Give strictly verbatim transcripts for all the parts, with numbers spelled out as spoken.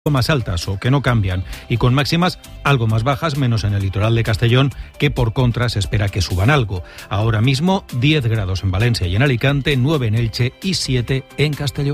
más altas o que no cambian y con máximas algo más bajas, menos en el litoral de Castellón, que por contra se espera que suban algo. Ahora mismo diez grados en Valencia y en Alicante, nueve en Elche y siete en Castelló.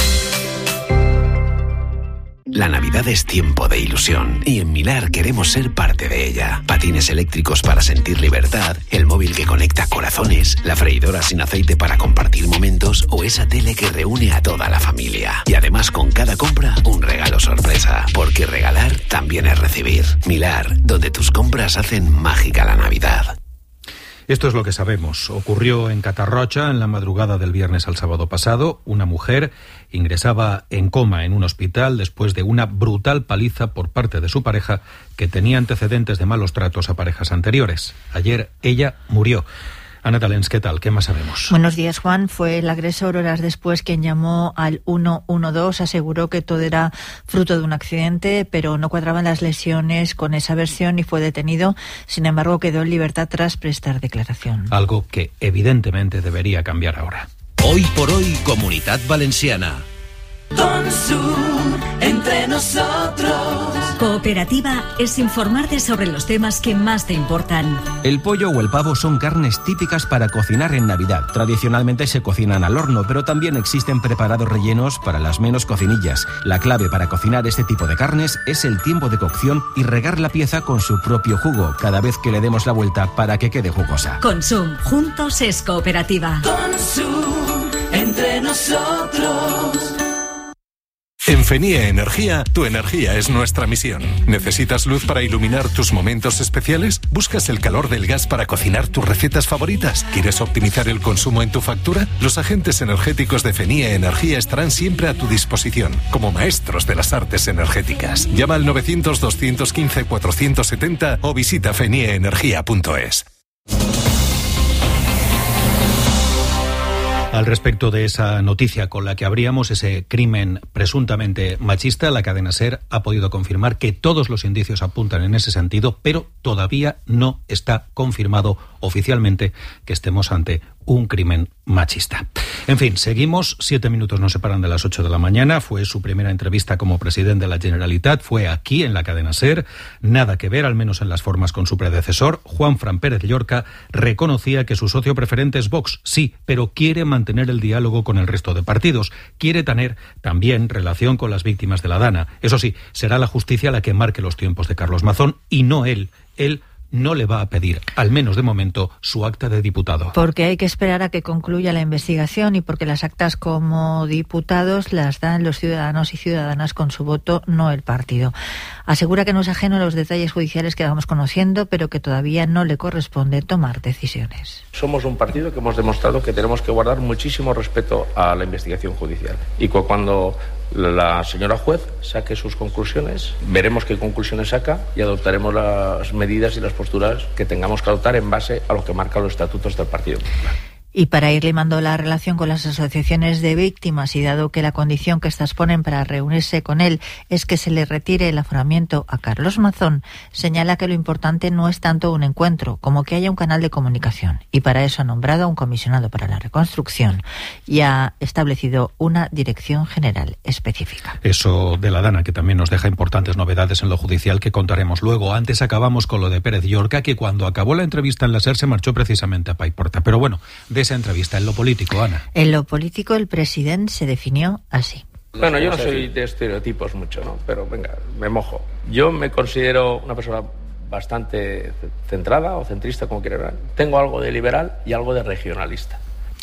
La Navidad es tiempo de ilusión y en Milar queremos ser parte de ella. Patines eléctricos para sentir libertad, el móvil que conecta corazones, la freidora sin aceite para compartir momentos o esa tele que reúne a toda la familia. Y además con cada compra un regalo sorpresa, porque regalar también es recibir. Milar, donde tus compras hacen mágica la Navidad. Esto es lo que sabemos. Ocurrió en Catarrocha en la madrugada del viernes al sábado pasado. Una mujer ingresaba en coma en un hospital después de una brutal paliza por parte de su pareja, que tenía antecedentes de malos tratos a parejas anteriores. Ayer ella murió. Ana Talens, ¿qué tal? ¿Qué más sabemos? Buenos días, Juan. Fue el agresor horas después quien llamó al uno uno dos. Aseguró que todo era fruto de un accidente, pero no cuadraban las lesiones con esa versión y fue detenido. Sin embargo, quedó en libertad tras prestar declaración. Algo que evidentemente debería cambiar ahora. Hoy por hoy, Comunidad Valenciana. Consum, entre nosotros. Cooperativa es informarte sobre los temas que más te importan. El pollo o el pavo son carnes típicas para cocinar en Navidad. Tradicionalmente se cocinan al horno, pero también existen preparados rellenos para las menos cocinillas. La clave para cocinar este tipo de carnes es el tiempo de cocción y regar la pieza con su propio jugo cada vez que le demos la vuelta para que quede jugosa. Consum, juntos es cooperativa. Consum, entre nosotros. En Fenie Energía, tu energía es nuestra misión. ¿Necesitas luz para iluminar tus momentos especiales? ¿Buscas el calor del gas para cocinar tus recetas favoritas? ¿Quieres optimizar el consumo en tu factura? Los agentes energéticos de Fenie Energía estarán siempre a tu disposición, como maestros de las artes energéticas. Llama al novecientos, doscientos quince, cuatrocientos setenta o visita fenie energía punto es. Al respecto de esa noticia con la que abríamos, ese crimen presuntamente machista, la cadena SER ha podido confirmar que todos los indicios apuntan en ese sentido, pero todavía no está confirmado oficialmente que estemos ante un crimen machista. En fin, seguimos. Siete minutos nos separan de las ocho de la mañana. Fue su primera entrevista como presidente de la Generalitat. Fue aquí, en la cadena SER. Nada que ver, al menos en las formas, con su predecesor. Juanfran Pérez Llorca reconocía que su socio preferente es Vox, sí, pero quiere mantener el diálogo con el resto de partidos. Quiere tener también relación con las víctimas de la Dana. Eso sí, será la justicia la que marque los tiempos de Carlos Mazón y no él. Él no le va a pedir, al menos de momento, su acta de diputado. Porque hay que esperar a que concluya la investigación y porque las actas como diputados las dan los ciudadanos y ciudadanas con su voto, no el partido. Asegura que no es ajeno a los detalles judiciales que vamos conociendo, pero que todavía no le corresponde tomar decisiones. Somos un partido que hemos demostrado que tenemos que guardar muchísimo respeto a la investigación judicial. Y cuando la señora juez saque sus conclusiones, veremos qué conclusiones saca y adoptaremos las medidas y las posturas que tengamos que adoptar en base a lo que marcan los estatutos del Partido Popular. Y para ir limando la relación con las asociaciones de víctimas y dado que la condición que estas ponen para reunirse con él es que se le retire el aforamiento a Carlos Mazón, señala que lo importante no es tanto un encuentro como que haya un canal de comunicación. Y para eso ha nombrado a un comisionado para la reconstrucción y ha establecido una dirección general específica. Eso de la Dana, que también nos deja importantes novedades en lo judicial que contaremos luego. Antes acabamos con lo de Pérez Llorca, que cuando acabó la entrevista en la SER se marchó precisamente a Paiporta. Pero bueno, de esa entrevista en lo político, Ana. En lo político el presidente se definió así. Bueno, yo no soy de estereotipos mucho, ¿no? Pero venga, me mojo. Yo me considero una persona bastante centrada o centrista, como quieran. Tengo algo de liberal y algo de regionalista.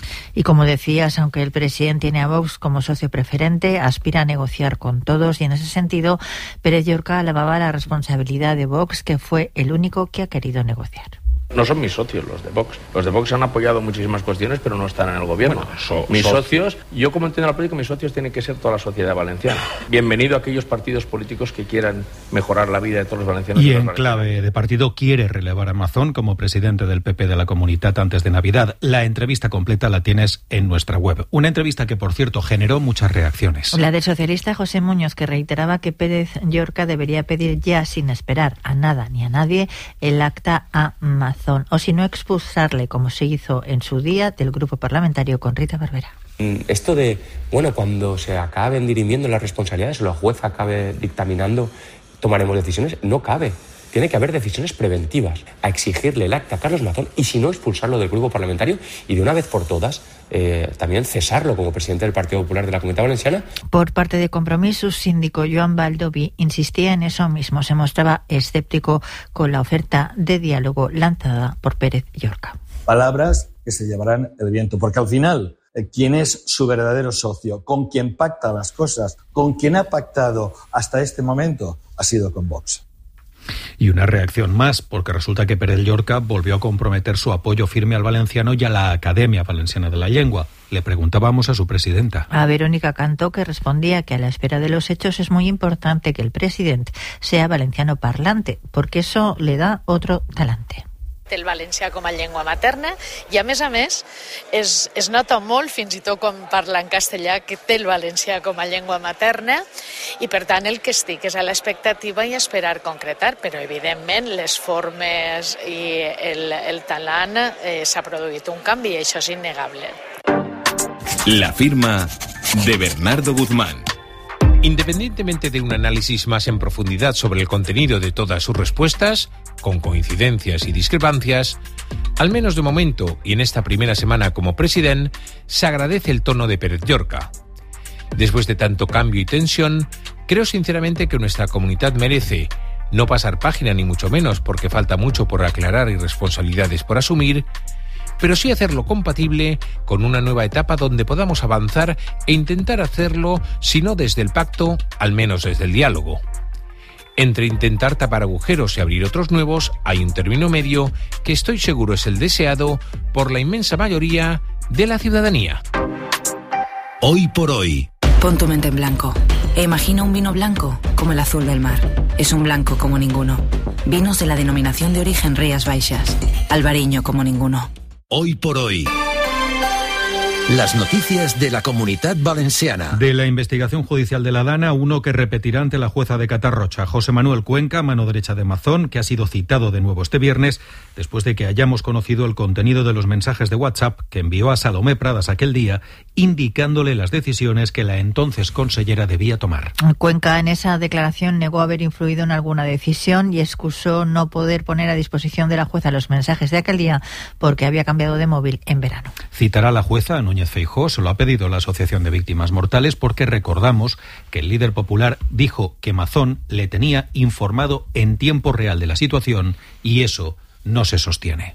Y como decías, aunque el presidente tiene a Vox como socio preferente, aspira a negociar con todos y en ese sentido Pérez Llorca alababa la responsabilidad de Vox, que fue el único que ha querido negociar. No son mis socios los de Vox. Los de Vox han apoyado muchísimas cuestiones, pero no están en el gobierno. Bueno, so, mis so... socios, yo como entiendo la política, mis socios tienen que ser toda la sociedad valenciana. Bienvenido a aquellos partidos políticos que quieran mejorar la vida de todos los valencianos. Y en clave de partido quiere relevar a Mazón como presidente del P P de la Comunitat antes de Navidad. La entrevista completa la tienes en nuestra web. Una entrevista que, por cierto, generó muchas reacciones. La del socialista José Muñoz, que reiteraba que Pérez Llorca debería pedir ya, sin esperar a nada ni a nadie, el acta a Mazón, o si no expulsarle, como se hizo en su día, del grupo parlamentario con Rita Barberá. Esto de, bueno, cuando se acaben dirimiendo las responsabilidades o la jueza acabe dictaminando, tomaremos decisiones, no cabe. Tiene que haber decisiones preventivas, a exigirle el acta a Carlos Mazón y, si no, expulsarlo del grupo parlamentario y, de una vez por todas, eh, también cesarlo como presidente del Partido Popular de la Comunidad Valenciana. Por parte de Compromís, su síndico Joan Baldoví insistía en eso mismo. Se mostraba escéptico con la oferta de diálogo lanzada por Pérez Llorca. Palabras que se llevarán el viento, porque al final, ¿quién es su verdadero socio? ¿Con quien pacta las cosas? ¿Con quien ha pactado hasta este momento? Ha sido con Vox. Y una reacción más, porque resulta que Pérez Llorca volvió a comprometer su apoyo firme al valenciano y a la Academia Valenciana de la Lengua. Le preguntábamos a su presidenta. A Verónica Cantó, que respondía que a la espera de los hechos es muy importante que el presidente sea valenciano parlante, porque eso le da otro talante. Té el valencià com a llengua materna i, a més a més, es, es nota molt, fins i tot quan parla en castellà, que té el valencià com a llengua materna i, per tant, el que estic és a l'expectativa i a esperar concretar, però, evidentment, les formes i el, el talent eh, s'ha produït un canvi i això és innegable. La firma de Bernardo Guzmán. Independientemente de un análisis más en profundidad sobre el contenido de todas sus respuestas, con coincidencias y discrepancias, al menos de momento y en esta primera semana como presidente, se agradece el tono de Pérez Llorca. Después de tanto cambio y tensión, creo sinceramente que nuestra comunidad merece no pasar página ni mucho menos, porque falta mucho por aclarar y responsabilidades por asumir, pero sí hacerlo compatible con una nueva etapa donde podamos avanzar e intentar hacerlo, si no desde el pacto, al menos desde el diálogo. Entre intentar tapar agujeros y abrir otros nuevos, hay un término medio que estoy seguro es el deseado por la inmensa mayoría de la ciudadanía. Hoy por hoy. Pon tu mente en blanco e imagina un vino blanco como el azul del mar. Es un blanco como ninguno. Vinos de la denominación de origen Rías Baixas. Albariño como ninguno. Hoy por hoy. Las noticias de la Comunidad Valenciana. De la investigación judicial de la Dana, uno que repetirá ante la jueza de Catarrocha, José Manuel Cuenca, mano derecha de Mazón, que ha sido citado de nuevo este viernes después de que hayamos conocido el contenido de los mensajes de WhatsApp que envió a Salomé Pradas aquel día, indicándole las decisiones que la entonces consellera debía tomar. Cuenca en esa declaración negó haber influido en alguna decisión y excusó no poder poner a disposición de la jueza los mensajes de aquel día porque había cambiado de móvil en verano. Citará a la jueza a Núñez Feijóo, se lo ha pedido la Asociación de Víctimas Mortales, porque recordamos que el líder popular dijo que Mazón le tenía informado en tiempo real de la situación y eso no se sostiene.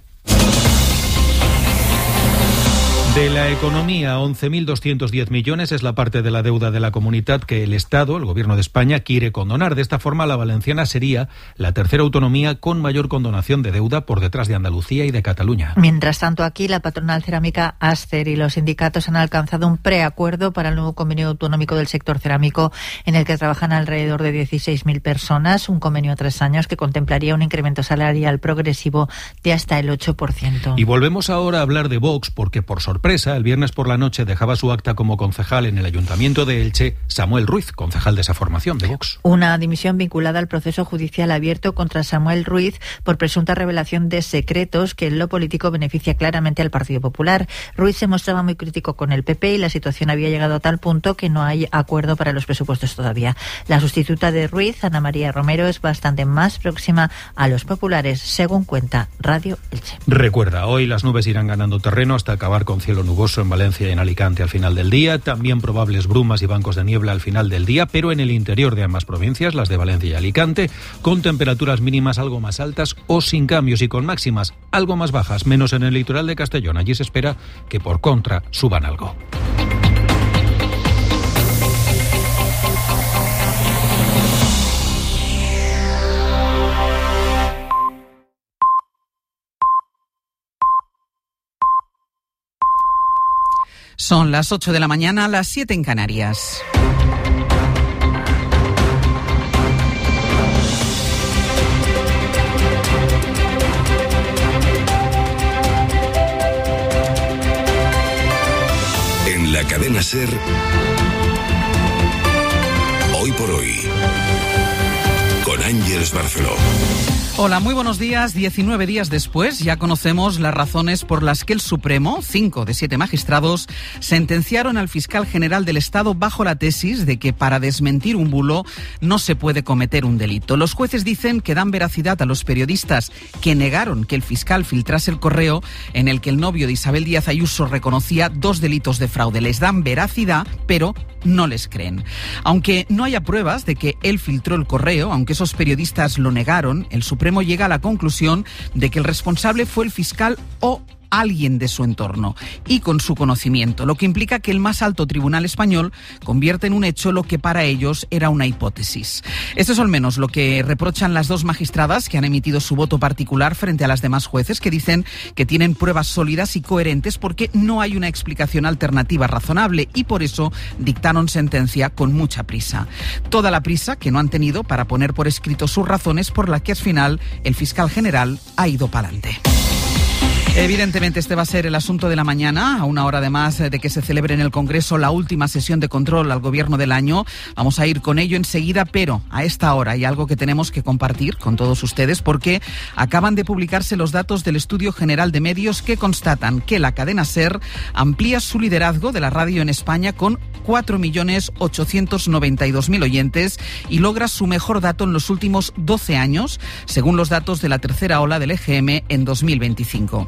De la economía, once mil doscientos diez millones es la parte de la deuda de la comunidad que el Estado, el Gobierno de España, quiere condonar. De esta forma, la valenciana sería la tercera autonomía con mayor condonación de deuda por detrás de Andalucía y de Cataluña. Mientras tanto, aquí la patronal cerámica Aster y los sindicatos han alcanzado un preacuerdo para el nuevo convenio autonómico del sector cerámico en el que trabajan alrededor de dieciséis mil personas, un convenio a tres años que contemplaría un incremento salarial progresivo de hasta el ocho por ciento. Y volvemos ahora a hablar de Vox porque, por sorpresa, el viernes por la noche dejaba su acta como concejal en el Ayuntamiento de Elche Samuel Ruiz, concejal de esa formación de Vox. Una dimisión vinculada al proceso judicial abierto contra Samuel Ruiz por presunta revelación de secretos que en lo político beneficia claramente al Partido Popular. Ruiz se mostraba muy crítico con el P P y la situación había llegado a tal punto que no hay acuerdo para los presupuestos todavía. La sustituta de Ruiz, Ana María Romero, es bastante más próxima a los populares, según cuenta Radio Elche. Recuerda, hoy las nubes irán ganando terreno hasta acabar con cielo nuboso en Valencia y en Alicante al final del día, también probables brumas y bancos de niebla al final del día, pero en el interior de ambas provincias, las de Valencia y Alicante, con temperaturas mínimas algo más altas o sin cambios y con máximas algo más bajas, menos en el litoral de Castellón. Allí se espera que por contra suban algo. Son las ocho de la mañana, las siete en Canarias. En la cadena SER, hoy por hoy, con Ángeles Barceló. Hola, muy buenos días. diecinueve días después ya conocemos las razones por las que el Supremo, cinco de siete magistrados, sentenciaron al fiscal general del Estado bajo la tesis de que para desmentir un bulo no se puede cometer un delito. Los jueces dicen que dan veracidad a los periodistas que negaron que el fiscal filtrase el correo en el que el novio de Isabel Díaz Ayuso reconocía dos delitos de fraude. Les dan veracidad, pero no les creen. Aunque no haya pruebas de que él filtró el correo, aunque esos periodistas lo negaron, el Supremo llega a la conclusión de que el responsable fue el fiscal o alguien de su entorno y con su conocimiento, lo que implica que el más alto tribunal español convierte en un hecho lo que para ellos era una hipótesis. Esto es al menos lo que reprochan las dos magistradas que han emitido su voto particular frente a las demás jueces, que dicen que tienen pruebas sólidas y coherentes porque no hay una explicación alternativa razonable y por eso dictaron sentencia con mucha prisa. Toda la prisa que no han tenido para poner por escrito sus razones por las que al final el fiscal general ha ido para adelante. Evidentemente este va a ser el asunto de la mañana, a una hora además de que se celebre en el Congreso la última sesión de control al Gobierno del año. Vamos a ir con ello enseguida, pero a esta hora hay algo que tenemos que compartir con todos ustedes porque acaban de publicarse los datos del Estudio General de Medios que constatan que la cadena SER amplía su liderazgo de la radio en España con cuatro millones ochocientos noventa y dos mil oyentes y logra su mejor dato en los últimos doce años, según los datos de la tercera ola del E G M en dos mil veinticinco.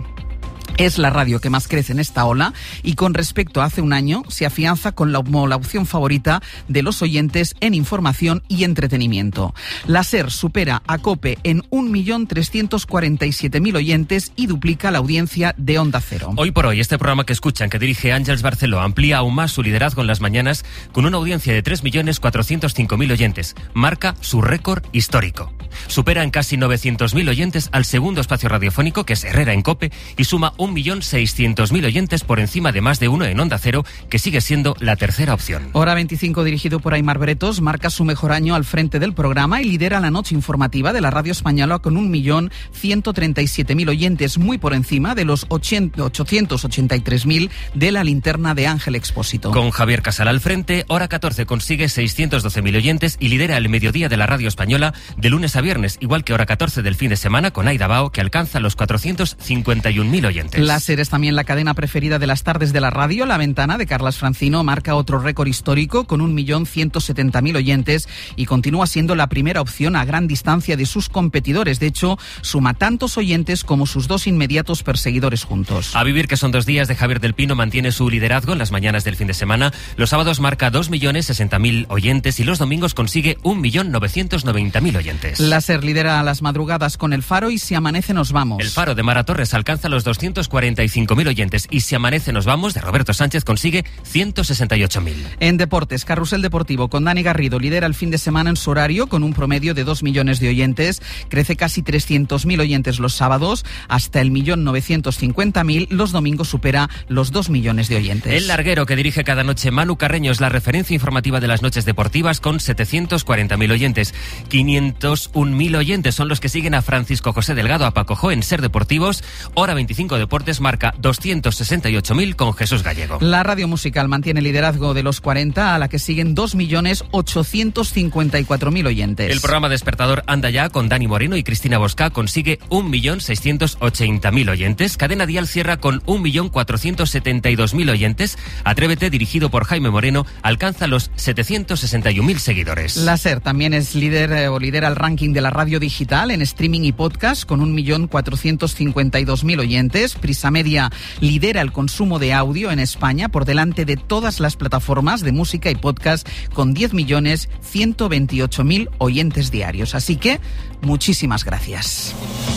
Es la radio que más crece en esta ola y con respecto a hace un año se afianza con la, como la opción favorita de los oyentes en información y entretenimiento. La SER supera a COPE en un millón trescientos cuarenta y siete mil oyentes y duplica la audiencia de Onda Cero. Hoy por hoy, este programa que escuchan, que dirige Ángeles Barceló, amplía aún más su liderazgo en las mañanas con una audiencia de tres millones cuatrocientos cinco mil oyentes. Marca su récord histórico. Supera en casi novecientos mil oyentes al segundo espacio radiofónico, que es Herrera en COPE, y suma un millón seiscientos mil oyentes por encima de más de uno en Onda Cero, que sigue siendo la tercera opción. Hora veinticinco, dirigido por Aimar Bretos, marca su mejor año al frente del programa y lidera la noche informativa de la radio española con un millón ciento treinta y siete mil oyentes, muy por encima de los ochocientos ochenta y tres mil de la linterna de Ángel Expósito. Con Javier Casal al frente, Hora catorce consigue seiscientos doce mil oyentes y lidera el mediodía de la radio española de lunes a viernes, igual que Hora catorce del fin de semana con Aida Bao, que alcanza los cuatrocientos cincuenta y un mil oyentes. La SER es también la cadena preferida de las tardes de la radio. La Ventana de Carlas Francino marca otro récord histórico con un millón ciento setenta mil oyentes y continúa siendo la primera opción a gran distancia de sus competidores. De hecho, suma tantos oyentes como sus dos inmediatos perseguidores juntos. A vivir, que son dos días, de Javier del Pino mantiene su liderazgo en las mañanas del fin de semana. Los sábados marca dos millones sesenta mil oyentes y los domingos consigue un millón novecientos noventa mil oyentes. La SER lidera las madrugadas con El Faro y Si amanece nos vamos. El Faro de Mara Torres alcanza los doscientos cuarenta y cinco mil oyentes y Si amanece nos vamos de Roberto Sánchez consigue ciento sesenta y ocho mil. En deportes, Carrusel Deportivo con Dani Garrido lidera el fin de semana en su horario con un promedio de dos millones de oyentes. Crece casi trescientos mil oyentes los sábados hasta el millón novecientos cincuenta mil. Los domingos supera los dos millones de oyentes. El larguero que dirige cada noche Manu Carreño es la referencia informativa de las noches deportivas con setecientos cuarenta mil oyentes. quinientos un mil oyentes son los que siguen a Francisco José Delgado, a Paco Jo en Ser Deportivos. Hora veinticinco Deportes marca doscientos sesenta y ocho mil con Jesús Gallego. La radio musical mantiene el liderazgo de los cuarenta, a la que siguen dos millones ochocientos cincuenta y cuatro mil oyentes. El programa Despertador anda ya con Dani Moreno y Cristina Bosca, consigue un millón seiscientos ochenta mil oyentes. Cadena Dial cierra con un millón cuatrocientos setenta y dos mil oyentes. Atrévete, dirigido por Jaime Moreno, alcanza los setecientos sesenta y un mil seguidores. La SER también es líder eh, o lidera el ranking de la radio digital en streaming y podcast con un millón cuatrocientos cincuenta y dos mil oyentes. Prisa Media lidera el consumo de audio en España por delante de todas las plataformas de música y podcast con diez millones ciento veintiocho mil oyentes diarios. Así que muchísimas gracias.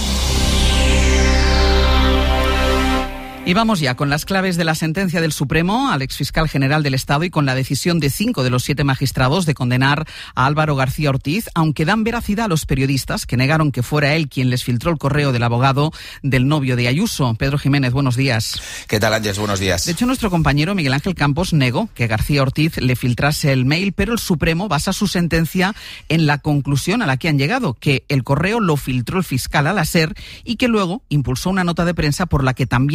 Y vamos ya con las claves de la sentencia del Supremo al exfiscal general del Estado y con la decisión de cinco de los siete magistrados de condenar a Álvaro García Ortiz, aunque dan veracidad a los periodistas que negaron que fuera él quien les filtró el correo del abogado del novio de Ayuso. Pedro Jiménez, buenos días. ¿Qué tal, Ángeles? Buenos días. De hecho, nuestro compañero Miguel Ángel Campos negó que García Ortiz le filtrase el mail, pero el Supremo basa su sentencia en la conclusión a la que han llegado, que el correo lo filtró el fiscal a la SER y que luego impulsó una nota de prensa por la que también le condenó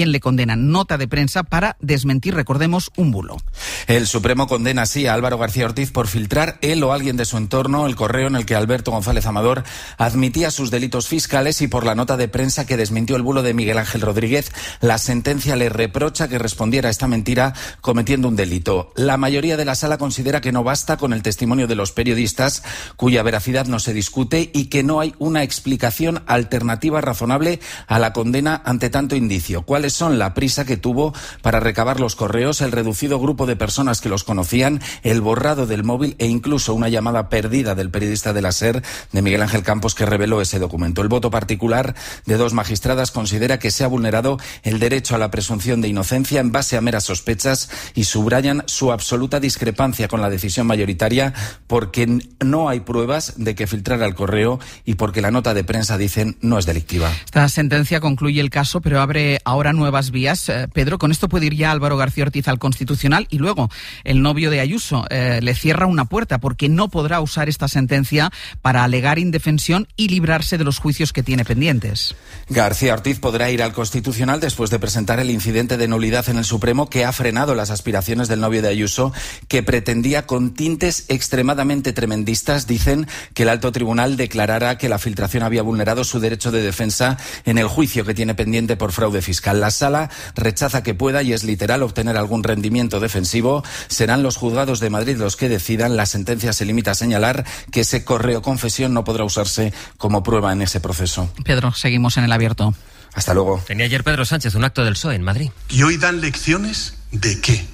condena, nota de prensa para desmentir, recordemos, un bulo. El Supremo condena así a Álvaro García Ortiz por filtrar él o alguien de su entorno el correo en el que Alberto González Amador admitía sus delitos fiscales y por la nota de prensa que desmintió el bulo de Miguel Ángel Rodríguez. La sentencia le reprocha que respondiera a esta mentira cometiendo un delito. La mayoría de la sala considera que no basta con el testimonio de los periodistas, cuya veracidad no se discute, y que no hay una explicación alternativa razonable a la condena ante tanto indicio. ¿Cuáles son? La prisa que tuvo para recabar los correos, el reducido grupo de personas que los conocían, el borrado del móvil e incluso una llamada perdida del periodista de la SER, de Miguel Ángel Campos, que reveló ese documento. El voto particular de dos magistradas considera que se ha vulnerado el derecho a la presunción de inocencia en base a meras sospechas y subrayan su absoluta discrepancia con la decisión mayoritaria porque no hay pruebas de que filtrara el correo y porque la nota de prensa, dicen, no es delictiva. Esta sentencia concluye el caso, pero abre ahora nuevas vías. Eh, Pedro, con esto puede ir ya Álvaro García Ortiz al Constitucional y luego el novio de Ayuso eh, le cierra una puerta porque no podrá usar esta sentencia para alegar indefensión y librarse de los juicios que tiene pendientes. García Ortiz podrá ir al Constitucional después de presentar el incidente de nulidad en el Supremo que ha frenado las aspiraciones del novio de Ayuso, que pretendía con tintes extremadamente tremendistas, dicen, que el alto tribunal declarara que la filtración había vulnerado su derecho de defensa en el juicio que tiene pendiente por fraude fiscal. La sala rechaza que pueda, y es literal, obtener algún rendimiento defensivo. Serán los juzgados de Madrid los que decidan. La sentencia se limita a señalar que ese correo confesión no podrá usarse como prueba en ese proceso. Pedro, seguimos en el abierto. Hasta luego. Tenía ayer Pedro Sánchez un acto del P S O E en Madrid. ¿Y hoy dan lecciones de qué?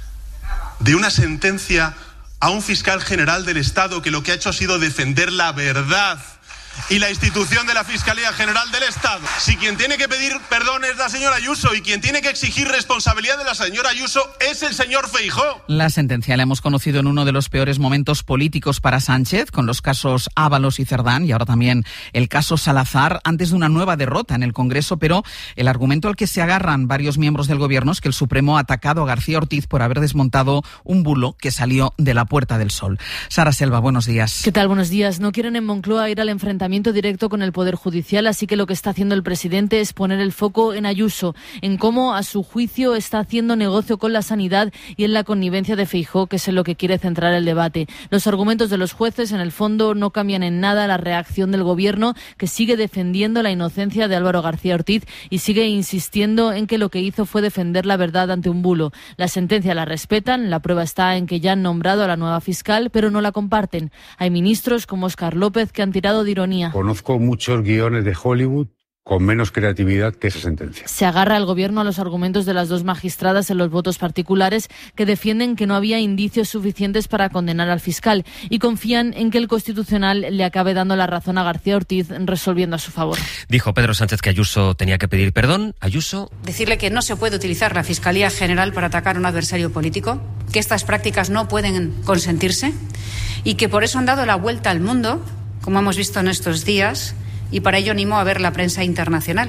De una sentencia a un fiscal general del Estado que lo que ha hecho ha sido defender la verdad y la institución de la Fiscalía General del Estado. Si quien tiene que pedir perdón es la señora Ayuso y quien tiene que exigir responsabilidad de la señora Ayuso es el señor Feijóo. La sentencia la hemos conocido en uno de los peores momentos políticos para Sánchez, con los casos Ábalos y Cerdán y ahora también el caso Salazar, antes de una nueva derrota en el Congreso, pero el argumento al que se agarran varios miembros del Gobierno es que el Supremo ha atacado a García Ortiz por haber desmontado un bulo que salió de la Puerta del Sol. Sara Selva, buenos días. ¿Qué tal? Buenos días. No quieren en Moncloa ir al enfrentamiento directo con el Poder Judicial, así que lo que está haciendo el presidente es poner el foco en Ayuso, en cómo, a su juicio, está haciendo negocio con la sanidad y en la connivencia de Feijóo, que es en lo que quiere centrar el debate. Los argumentos de los jueces, en el fondo, no cambian en nada la reacción del Gobierno, que sigue defendiendo la inocencia de Álvaro García Ortiz y sigue insistiendo en que lo que hizo fue defender la verdad ante un bulo. La sentencia la respetan, la prueba está en que ya han nombrado a la nueva fiscal, pero no la comparten. Hay ministros como Óscar López que han tirado de ironía. Conozco muchos guiones de Hollywood con menos creatividad que esa sentencia. Se agarra el Gobierno a los argumentos de las dos magistradas en los votos particulares que defienden que no había indicios suficientes para condenar al fiscal y confían en que el Constitucional le acabe dando la razón a García Ortiz resolviendo a su favor. Dijo Pedro Sánchez que Ayuso tenía que pedir perdón. Ayuso. Decirle que no se puede utilizar la Fiscalía General para atacar a un adversario político, que estas prácticas no pueden consentirse y que por eso han dado la vuelta al mundo, como hemos visto en estos días, y para ello animo a ver la prensa internacional.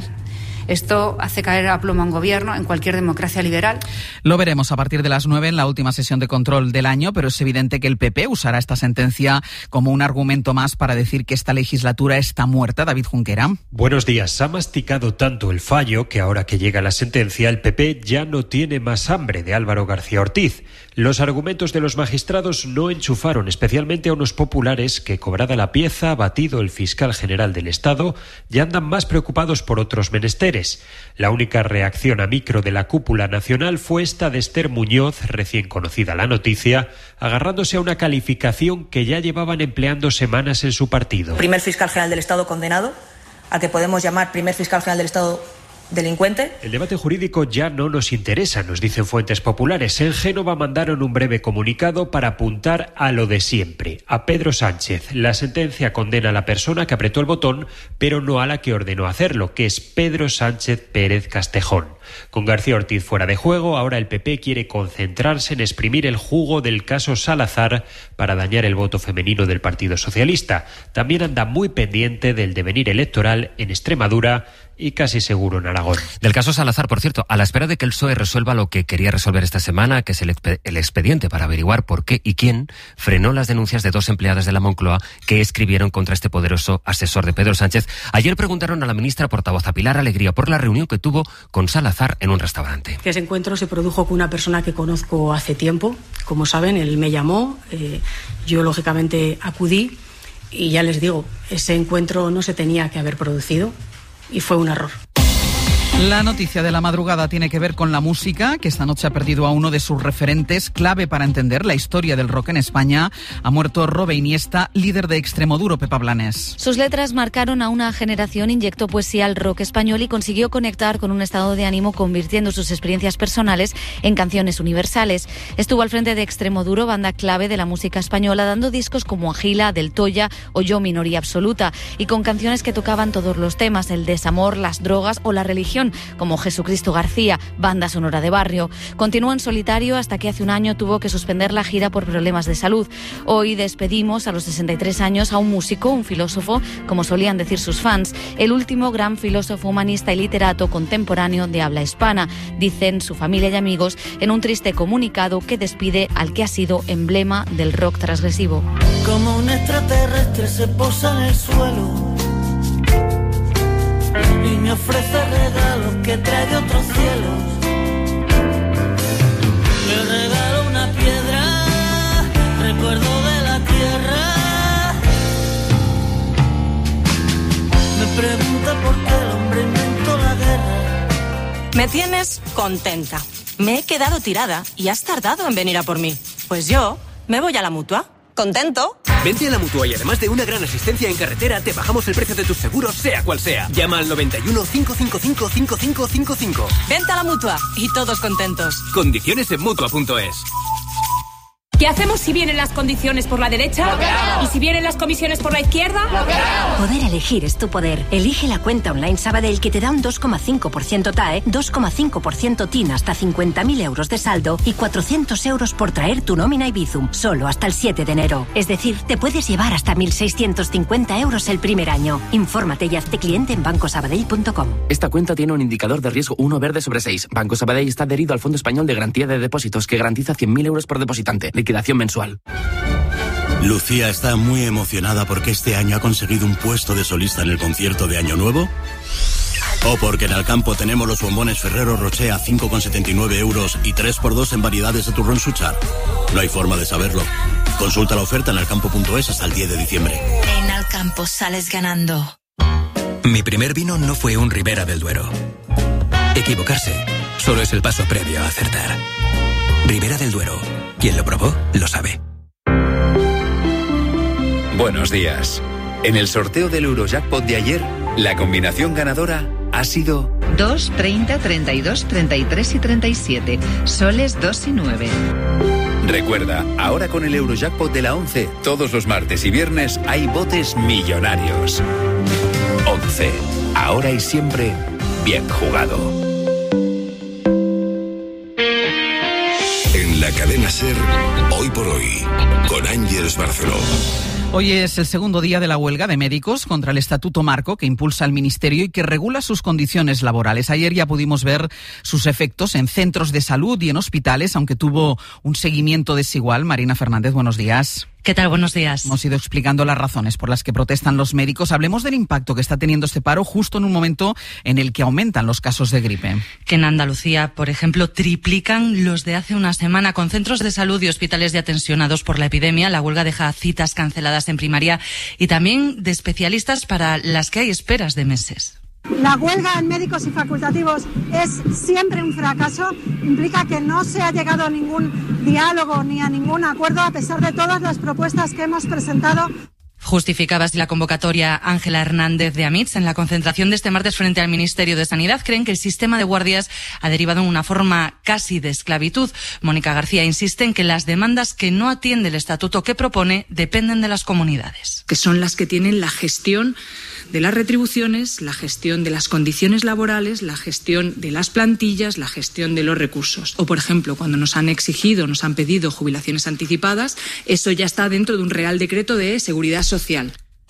Esto hace caer a plomo a un gobierno en cualquier democracia liberal. Lo veremos a partir de las nueve en la última sesión de control del año, pero es evidente que el P P usará esta sentencia como un argumento más para decir que esta legislatura está muerta. David Junquera. Buenos días. Ha masticado tanto el fallo que ahora que llega la sentencia, el P P ya no tiene más hambre de Álvaro García Ortiz. Los argumentos de los magistrados no enchufaron, especialmente a unos populares que, cobrada la pieza, ha batido el fiscal general del Estado, ya andan más preocupados por otros menesteres. La única reacción a micro de la cúpula nacional fue esta de Esther Muñoz, recién conocida la noticia, agarrándose a una calificación que ya llevaban empleando semanas en su partido. Primer fiscal general del Estado condenado, al que podemos llamar primer fiscal general del Estado delincuente. El debate jurídico ya no nos interesa, nos dicen fuentes populares. En Génova mandaron un breve comunicado para apuntar a lo de siempre, a Pedro Sánchez. La sentencia condena a la persona que apretó el botón, pero no a la que ordenó hacerlo, que es Pedro Sánchez Pérez Castejón. Con García Ortiz fuera de juego, ahora el P P quiere concentrarse en exprimir el jugo del caso Salazar para dañar el voto femenino del Partido Socialista. También anda muy pendiente del devenir electoral en Extremadura y casi seguro en Aragón. Del caso Salazar, por cierto, a la espera de que el P S O E resuelva lo que quería resolver esta semana, que es el, exp- el expediente para averiguar por qué y quién frenó las denuncias de dos empleadas de la Moncloa que escribieron contra este poderoso asesor de Pedro Sánchez. Ayer preguntaron a la ministra portavoz, a Pilar Alegría, por la reunión que tuvo con Salazar en un restaurante. Ese encuentro se produjo con una persona que conozco hace tiempo. Como saben, él me llamó, eh, yo lógicamente acudí y ya les digo, ese encuentro no se tenía que haber producido y fue un error. La noticia de la madrugada tiene que ver con la música, que esta noche ha perdido a uno de sus referentes clave para entender la historia del rock en España. Ha muerto Robe Iniesta, líder de Extremoduro, Pepa Blanes. Sus letras marcaron a una generación, inyectó poesía al rock español y consiguió conectar con un estado de ánimo, convirtiendo sus experiencias personales en canciones universales. Estuvo al frente de Extremoduro, banda clave de la música española, dando discos como Agila, Del Toya o Yo Minoría Absoluta, y con canciones que tocaban todos los temas, el desamor, las drogas o la religión, como Jesucristo García, banda sonora de barrio. Continuó en solitario hasta que hace un año tuvo que suspender la gira por problemas de salud. Hoy despedimos a los sesenta y tres años a un músico, un filósofo, como solían decir sus fans, el último gran filósofo humanista y literato contemporáneo de habla hispana, dicen su familia y amigos en un triste comunicado que despide al que ha sido emblema del rock transgresivo. Como un extraterrestre se posa en el suelo y me ofrece regalos que trae de otros cielos. Le regalo una piedra, recuerdo de la tierra. Me pregunta por qué el hombre inventó la guerra. Me tienes contenta. Me he quedado tirada y has tardado en venir a por mí. Pues yo me voy a la Mutua. ¿Contento? Vente a la Mutua y además de una gran asistencia en carretera, te bajamos el precio de tus seguros, sea cual sea. Llama al noventa y uno, cinco cinco cinco, cinco cinco cinco cinco. Vente a la Mutua y todos contentos. Condiciones en Mutua punto es. ¿Qué hacemos si vienen las condiciones por la derecha? ¿Y si vienen las comisiones por la izquierda? Poder elegir es tu poder. Elige la cuenta online Sabadell que te da un dos coma cinco por ciento T A E, dos coma cinco por ciento T I N hasta cincuenta mil euros de saldo y cuatrocientos euros por traer tu nómina y Bizum, solo hasta el siete de enero. Es decir, te puedes llevar hasta mil seiscientos cincuenta euros el primer año. Infórmate y hazte cliente en banco sabadell punto com. Esta cuenta tiene un indicador de riesgo uno verde sobre seis. Banco Sabadell está adherido al Fondo Español de Garantía de Depósitos, que garantiza cien mil euros por depositante. Liquidación mensual. Lucía está muy emocionada porque este año ha conseguido un puesto de solista en el concierto de Año Nuevo. O porque en Alcampo tenemos los bombones Ferrero Rocher a cinco con setenta y nueve euros y tres por dos en variedades de turrón Suchar. No hay forma de saberlo. Consulta la oferta en alcampo punto es hasta el diez de diciembre. En Alcampo sales ganando. Mi primer vino no fue un Ribera del Duero. Equivocarse solo es el paso previo a acertar. Ribera del Duero. Quien lo probó, lo sabe. Buenos días. En el sorteo del Eurojackpot de ayer, la combinación ganadora ha sido dos, treinta, treinta y dos, treinta y tres y treinta y siete. Soles dos y nueve. Recuerda, ahora con el Eurojackpot de la once, todos los martes y viernes hay botes millonarios. once. Ahora y siempre, bien jugado. En la cadena SER, hoy por hoy, con Ángeles Barceló. Hoy es el segundo día de la huelga de médicos contra el Estatuto Marco que impulsa el Ministerio y que regula sus condiciones laborales. Ayer ya pudimos ver sus efectos en centros de salud y en hospitales, aunque tuvo un seguimiento desigual. Marina Fernández, buenos días. ¿Qué tal? Buenos días. Hemos ido explicando las razones por las que protestan los médicos. Hablemos del impacto que está teniendo este paro justo en un momento en el que aumentan los casos de gripe. Que en Andalucía, por ejemplo, triplican los de hace una semana. Con centros de salud y hospitales ya tensionados por la epidemia, la huelga deja citas canceladas en primaria y también de especialistas para las que hay esperas de meses. La huelga en médicos y facultativos es siempre un fracaso, implica que no se ha llegado a ningún diálogo ni a ningún acuerdo a pesar de todas las propuestas que hemos presentado. Justificaba así la convocatoria Ángela Hernández de Amitz en la concentración de este martes frente al Ministerio de Sanidad. Creen que el sistema de guardias ha derivado en una forma casi de esclavitud. Mónica García insiste en que las demandas que no atiende el estatuto que propone dependen de las comunidades. Que son las que tienen la gestión de las retribuciones, la gestión de las condiciones laborales, la gestión de las plantillas, la gestión de los recursos. O, por ejemplo, cuando nos han exigido, nos han pedido jubilaciones anticipadas, eso ya está dentro de un Real Decreto de Seguridad Social.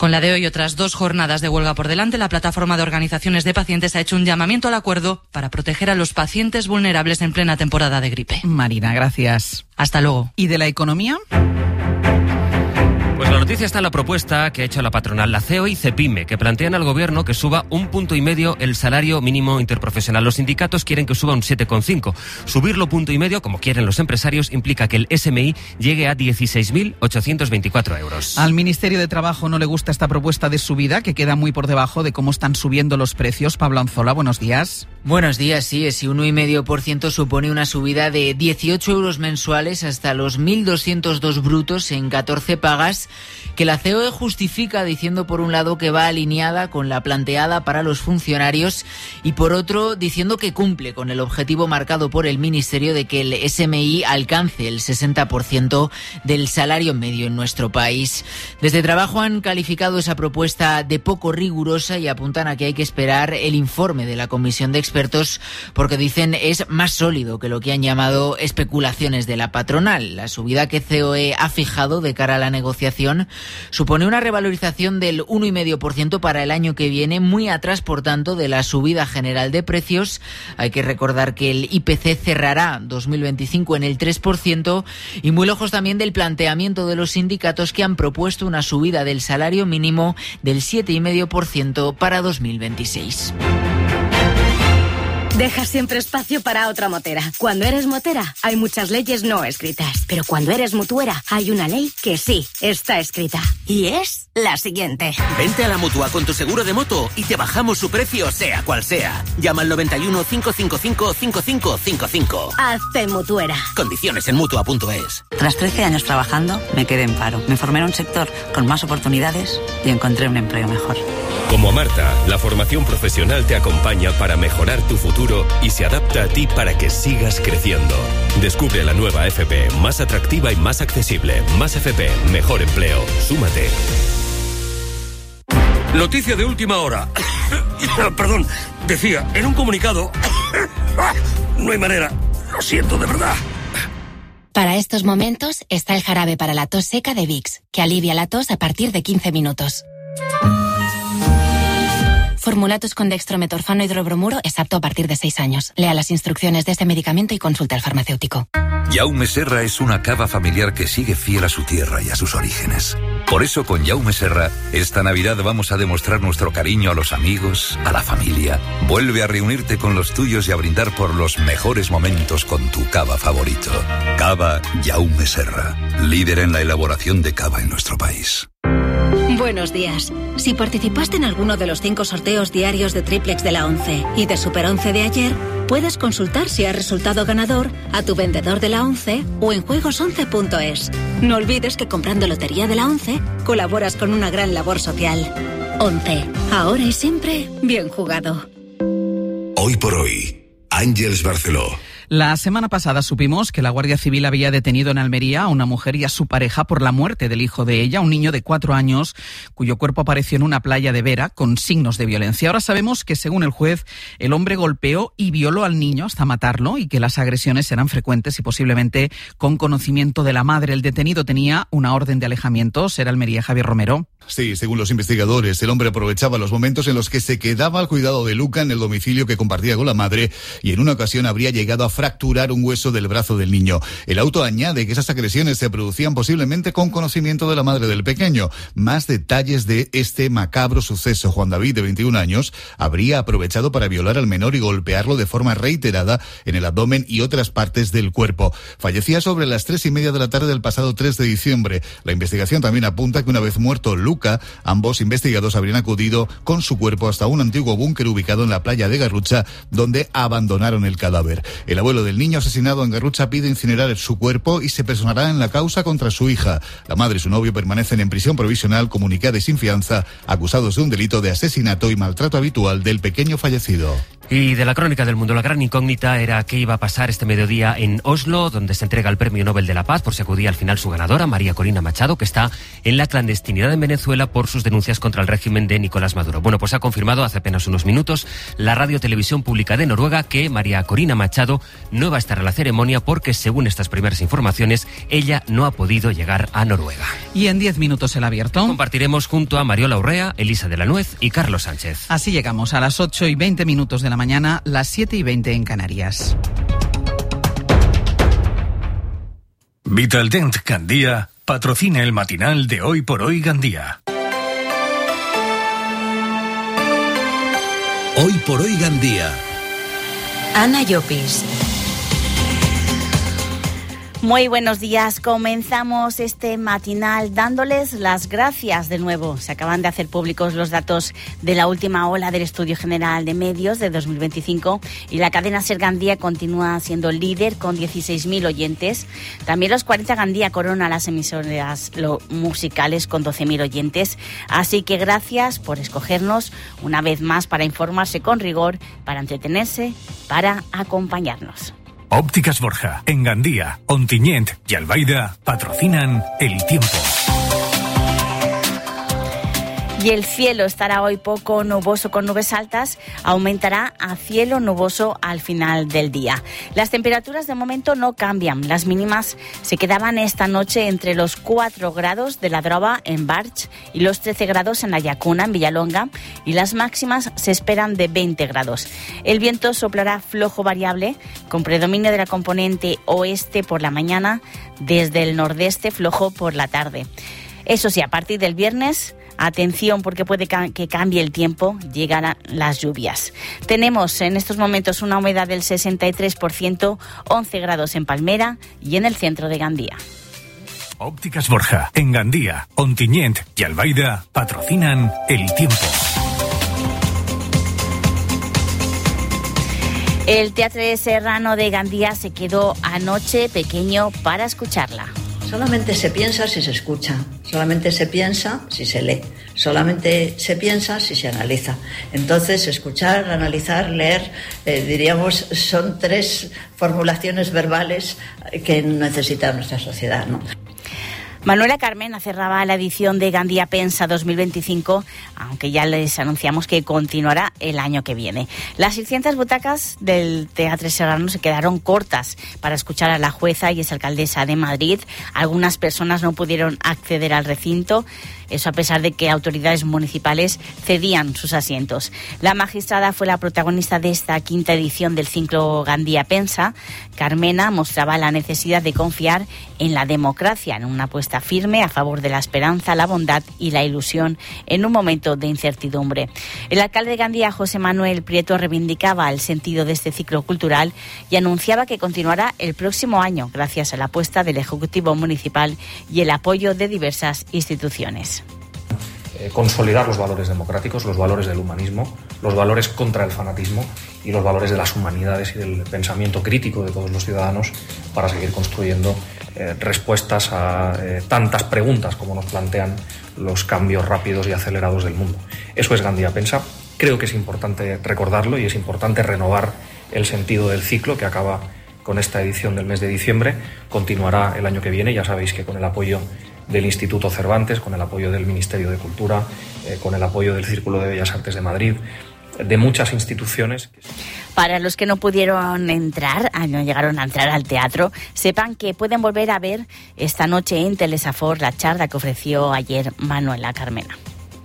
Con la de hoy otras dos jornadas de huelga por delante, la plataforma de organizaciones de pacientes ha hecho un llamamiento al acuerdo para proteger a los pacientes vulnerables en plena temporada de gripe. Marina, gracias. Hasta luego. ¿Y de la economía? Pues la noticia está en la propuesta que ha hecho la patronal, la C E O y CEPIME, que plantean al gobierno que suba un punto y medio el salario mínimo interprofesional. Los sindicatos quieren que suba un siete coma cinco. Subirlo punto y medio, como quieren los empresarios, implica que el S M I llegue a dieciséis mil ochocientos veinticuatro euros. Al Ministerio de Trabajo no le gusta esta propuesta de subida, que queda muy por debajo de cómo están subiendo los precios. Pablo Anzola, buenos días. Buenos días, sí, ese uno coma cinco por ciento supone una subida de dieciocho euros mensuales hasta los mil doscientos dos brutos en catorce pagas, que la C E O E justifica diciendo por un lado que va alineada con la planteada para los funcionarios y por otro diciendo que cumple con el objetivo marcado por el Ministerio de que el S M I alcance el sesenta por ciento del salario medio en nuestro país. Desde Trabajo han calificado esa propuesta de poco rigurosa y apuntan a que hay que esperar el informe de la Comisión de Expertos porque dicen es más sólido que lo que han llamado especulaciones de la patronal. La subida que C E O E ha fijado de cara a la negociación supone una revalorización del uno coma cinco por ciento para el año que viene, muy atrás, por tanto, de la subida general de precios. Hay que recordar que el I P C cerrará dos mil veinticinco en el tres por ciento y muy lejos también del planteamiento de los sindicatos que han propuesto una subida del salario mínimo del siete coma cinco por ciento para dos mil veintiséis. Deja siempre espacio para otra motera. Cuando eres motera, hay muchas leyes no escritas. Pero cuando eres mutuera, hay una ley que sí está escrita. Y es la siguiente. Vente a la Mutua con tu seguro de moto y te bajamos su precio, sea cual sea. Llama al noventa y uno, cinco cinco cinco, cinco cinco cinco cinco. Hazte mutuera. Condiciones en mutua punto es. Tras trece años trabajando, me quedé en paro. Me formé en un sector con más oportunidades y encontré un empleo mejor. Como Marta, la formación profesional te acompaña para mejorar tu futuro y se adapta a ti para que sigas creciendo. Descubre la nueva F P, más atractiva y más accesible. Más F P, mejor empleo. Súmate. Noticia de última hora. Perdón, decía, en un comunicado... No hay manera. Lo siento, de verdad. Para estos momentos está el jarabe para la tos seca de Vicks, que alivia la tos a partir de quince minutos. Formulatos con dextrometorfano hidrobromuro es apto a partir de seis años. Lea las instrucciones de este medicamento y consulte al farmacéutico. Jaume Serra es una cava familiar que sigue fiel a su tierra y a sus orígenes. Por eso con Jaume Serra, esta Navidad vamos a demostrar nuestro cariño a los amigos, a la familia. Vuelve a reunirte con los tuyos y a brindar por los mejores momentos con tu cava favorito. Cava Jaume Serra, líder en la elaboración de cava en nuestro país. Buenos días. Si participaste en alguno de los cinco sorteos diarios de Triplex de la ONCE y de Super once de ayer, puedes consultar si has resultado ganador a tu vendedor de la ONCE o en juegos once punto es. No olvides que comprando Lotería de la ONCE colaboras con una gran labor social. ONCE, ahora y siempre bien jugado. Hoy por hoy, Ángeles Barceló. La semana pasada supimos que la Guardia Civil había detenido en Almería a una mujer y a su pareja por la muerte del hijo de ella, un niño de cuatro años, cuyo cuerpo apareció en una playa de Vera con signos de violencia. Ahora sabemos que, según el juez, el hombre golpeó y violó al niño hasta matarlo y que las agresiones eran frecuentes y posiblemente con conocimiento de la madre. El detenido tenía una orden de alejamiento. ¿Será Almería, Javier Romero? Sí, según los investigadores, el hombre aprovechaba los momentos en los que se quedaba al cuidado de Luca en el domicilio que compartía con la madre y en una ocasión habría llegado a fracturar un hueso del brazo del niño. El auto añade que esas agresiones se producían posiblemente con conocimiento de la madre del pequeño. Más detalles de este macabro suceso. Juan David, de veintiún años, habría aprovechado para violar al menor y golpearlo de forma reiterada en el abdomen y otras partes del cuerpo. Fallecía sobre las tres y media de la tarde del pasado tres de diciembre. La investigación también apunta que una vez muerto Luca, ambos investigados habrían acudido con su cuerpo hasta un antiguo búnker ubicado en la playa de Garrucha, donde abandonaron el cadáver. El abuelo del niño asesinado en Garrucha pide incinerar su cuerpo y se personará en la causa contra su hija. La madre y su novio permanecen en prisión provisional, comunicada y sin fianza, acusados de un delito de asesinato y maltrato habitual del pequeño fallecido. Y de la crónica del mundo, la gran incógnita era qué iba a pasar este mediodía en Oslo, donde se entrega el Premio Nobel de la Paz, por si acudía al final su ganadora, María Corina Machado, que está en la clandestinidad en Venezuela por sus denuncias contra el régimen de Nicolás Maduro. Bueno, pues ha confirmado hace apenas unos minutos la Radio Televisión Pública de Noruega que María Corina Machado no va a estar a la ceremonia porque, según estas primeras informaciones, ella no ha podido llegar a Noruega. Y en diez minutos el abierto compartiremos junto a Mariola Urrea, Elisa de la Nuez y Carlos Sánchez. Así llegamos a las ocho y veinte minutos de la mañana, las siete y veinte en Canarias. Vitaldent Gandía patrocina el matinal de Hoy por Hoy Gandía. Hoy por Hoy Gandía. Ana Llopis. Muy buenos días. Comenzamos este matinal dándoles las gracias de nuevo. Se acaban de hacer públicos los datos de la última ola del Estudio General de Medios de dos mil veinticinco y la cadena SER Gandía continúa siendo líder con dieciséis mil oyentes. También los cuarenta Gandía corona las emisoras musicales con doce mil oyentes. Así que gracias por escogernos una vez más para informarse con rigor, para entretenerse, para acompañarnos. Ópticas Borja, en Gandía, Ontinyent y Albaida patrocinan El Tiempo. Y el cielo estará hoy poco nuboso con nubes altas, aumentará a cielo nuboso al final del día. Las temperaturas de momento no cambian, las mínimas se quedaban esta noche entre los cuatro grados de la Droba en Barch y los trece grados en la Llacuna, en Villalonga, y las máximas se esperan de veinte grados. El viento soplará flojo variable, con predominio de la componente oeste por la mañana, desde el nordeste flojo por la tarde. Eso sí, a partir del viernes, atención porque puede que cambie el tiempo, llegarán las lluvias. Tenemos en estos momentos una humedad del sesenta y tres por ciento, once grados en Palmera y en el centro de Gandía. Ópticas Borja, en Gandía, Ontinyent y Albaida patrocinan El Tiempo. El Teatro Serrano de Gandía se quedó anoche pequeño para escucharla. Solamente se piensa si se escucha, solamente se piensa si se lee, solamente se piensa si se analiza. Entonces, escuchar, analizar, leer, eh, diríamos, son tres formulaciones verbales que necesita nuestra sociedad, ¿no? Manuela Carmena cerraba la edición de Gandía Pensa dos mil veinticinco, aunque ya les anunciamos que continuará el año que viene. Las seiscientas butacas del Teatro Serrano se quedaron cortas para escuchar a la jueza y exalcaldesa de Madrid. Algunas personas no pudieron acceder al recinto, eso a pesar de que autoridades municipales cedían sus asientos. La magistrada fue la protagonista de esta quinta edición del ciclo Gandía Pensa. Carmena mostraba la necesidad de confiar en la democracia, en una apuesta firme a favor de la esperanza, la bondad y la ilusión en un momento de incertidumbre. El alcalde de Gandía, José Manuel Prieto, reivindicaba el sentido de este ciclo cultural y anunciaba que continuará el próximo año gracias a la apuesta del Ejecutivo Municipal y el apoyo de diversas instituciones. Eh, consolidar los valores democráticos, los valores del humanismo, los valores contra el fanatismo y los valores de las humanidades y del pensamiento crítico de todos los ciudadanos para seguir construyendo eh, respuestas a eh, tantas preguntas como nos plantean los cambios rápidos y acelerados del mundo. Eso es Gandía Pensa. Creo que es importante recordarlo y es importante renovar el sentido del ciclo que acaba con esta edición del mes de diciembre. Continuará el año que viene, ya sabéis que con el apoyo del Instituto Cervantes, con el apoyo del Ministerio de Cultura, eh, con el apoyo del Círculo de Bellas Artes de Madrid, de muchas instituciones. Para los que no pudieron entrar, no llegaron a entrar al teatro, sepan que pueden volver a ver esta noche en Telesafor la charla que ofreció ayer Manuela Carmena.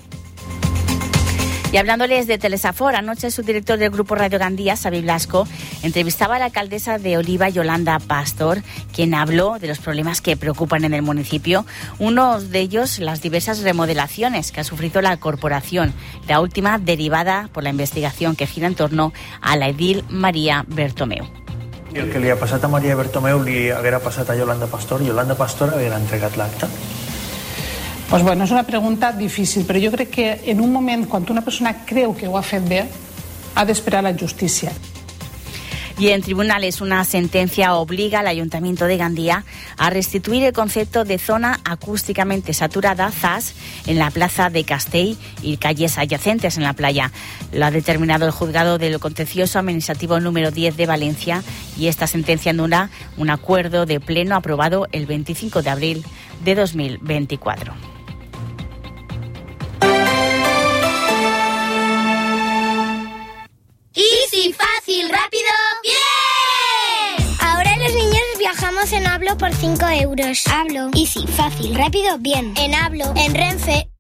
Y hablándoles de Telesafor, anoche su director del Grupo Radio Gandía, Xavi Blasco, entrevistaba a la alcaldesa de Oliva, Yolanda Pastor, quien habló de los problemas que preocupan en el municipio. Uno de ellos, las diversas remodelaciones que ha sufrido la corporación, la última derivada por la investigación que gira en torno a la edil Maria Bertomeu. I el que li ha passat a Maria Bertomeu li haguera passat a Yolanda Pastor. Yolanda Pastor haguera entregat l'acte. Pues bueno, és una pregunta difícil, però jo crec que en un moment, quan una persona creu que ho ha fet bé, ha d'esperar la justícia. Y en tribunales, una sentencia obliga al Ayuntamiento de Gandía a restituir el concepto de zona acústicamente saturada, Z A S, en la plaza de Castell y calles adyacentes en la playa. Lo ha determinado el Juzgado de lo Contencioso Administrativo número diez de Valencia, y esta sentencia anula un acuerdo de pleno aprobado el veinticinco de abril de dos mil veinticuatro. Easy, fácil, rápido, ¡bien! Ahora los niños viajamos en Hablo por cinco euros. Hablo, Easy, fácil, rápido, bien. En Hablo, en Renfe.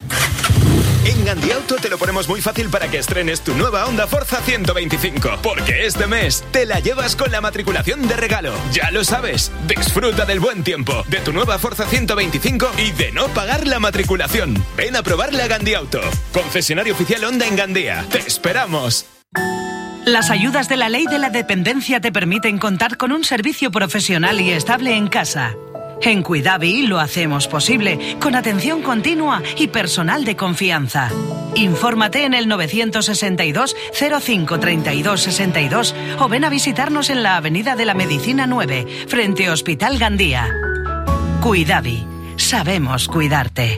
En Gandiauto te lo ponemos muy fácil para que estrenes tu nueva Honda Forza ciento veinticinco, porque este mes te la llevas con la matriculación de regalo. Ya lo sabes, disfruta del buen tiempo, de tu nueva Forza ciento veinticinco y de no pagar la matriculación. Ven a probarla a Gandiauto, concesionario oficial Honda en Gandía. ¡Te esperamos! Las ayudas de la Ley de la Dependencia te permiten contar con un servicio profesional y estable en casa. En Cuidavi lo hacemos posible, con atención continua y personal de confianza. Infórmate en el novecientos sesenta y dos cero cinco treinta y dos sesenta y dos o ven a visitarnos en la Avenida de la Medicina nueve, frente a Hospital Gandía. Cuidavi, sabemos cuidarte.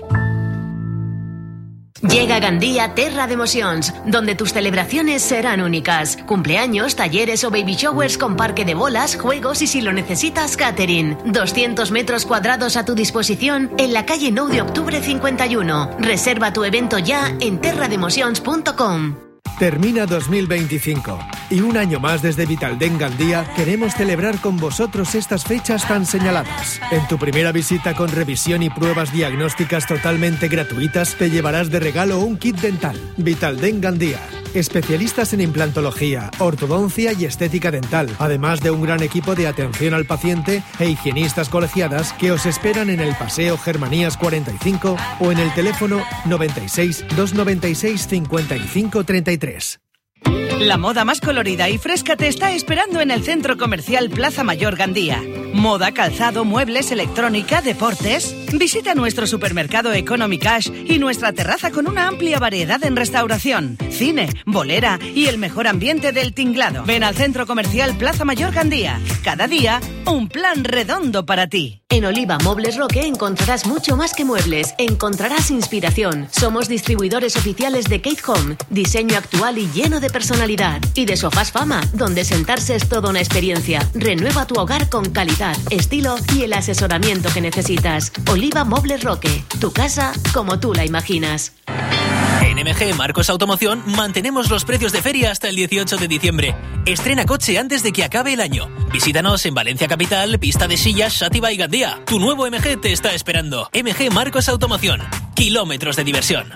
Llega a Gandía Terra de Emocions, donde tus celebraciones serán únicas. Cumpleaños, talleres o baby showers con parque de bolas, juegos y, si lo necesitas, catering. doscientos metros cuadrados a tu disposición en la calle nueve de octubre cincuenta y uno. Reserva tu evento ya en terra de emocions punto com. Termina dos mil veinticinco y un año más desde Vitaldent Gandía queremos celebrar con vosotros estas fechas tan señaladas. En tu primera visita con revisión y pruebas diagnósticas totalmente gratuitas te llevarás de regalo un kit dental. Vitaldent Gandía. Especialistas en implantología, ortodoncia y estética dental, además de un gran equipo de atención al paciente e higienistas colegiadas que os esperan en el Paseo Germanías cuarenta y cinco o en el teléfono noventa y seis, doscientos noventa y seis, cincuenta y cinco treinta y tres. La moda más colorida y fresca te está esperando en el Centro Comercial Plaza Mayor Gandía. Moda, calzado, muebles, electrónica, deportes. Visita nuestro supermercado Economy Cash y nuestra terraza con una amplia variedad en restauración, cine, bolera y el mejor ambiente del tinglado. Ven al Centro Comercial Plaza Mayor Gandía. Cada día, un plan redondo para ti. En Oliva Mobles Roque encontrarás mucho más que muebles. Encontrarás inspiración. Somos distribuidores oficiales de Kate Home, diseño actual y lleno de personalidad. Y de Sofás Fama, donde sentarse es toda una experiencia. Renueva tu hogar con calidad, estilo y el asesoramiento que necesitas. Oliva Mobles Roque, tu casa como tú la imaginas. En M G Marcos Automoción mantenemos los precios de feria hasta el dieciocho de diciembre. Estrena coche antes de que acabe el año. Visítanos en Valencia Capital, Pista de Sillas, Xàtiva y Gandía. Tu nuevo M G te está esperando. M G Marcos Automoción. Kilómetros de diversión.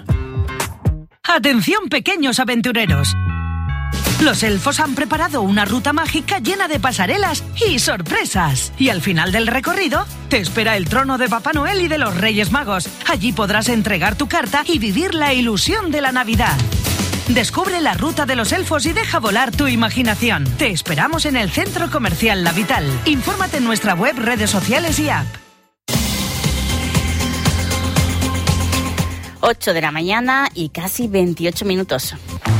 Atención, pequeños aventureros. Los elfos han preparado una ruta mágica llena de pasarelas y sorpresas. Y al final del recorrido te espera el trono de Papá Noel y de los Reyes Magos. Allí podrás entregar tu carta y vivir la ilusión de la Navidad. Descubre la ruta de los elfos y deja volar tu imaginación. Te esperamos en el Centro Comercial La Vital. Infórmate en nuestra web, redes sociales y app. ocho de la mañana y casi veintiocho minutos.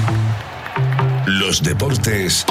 Los deportes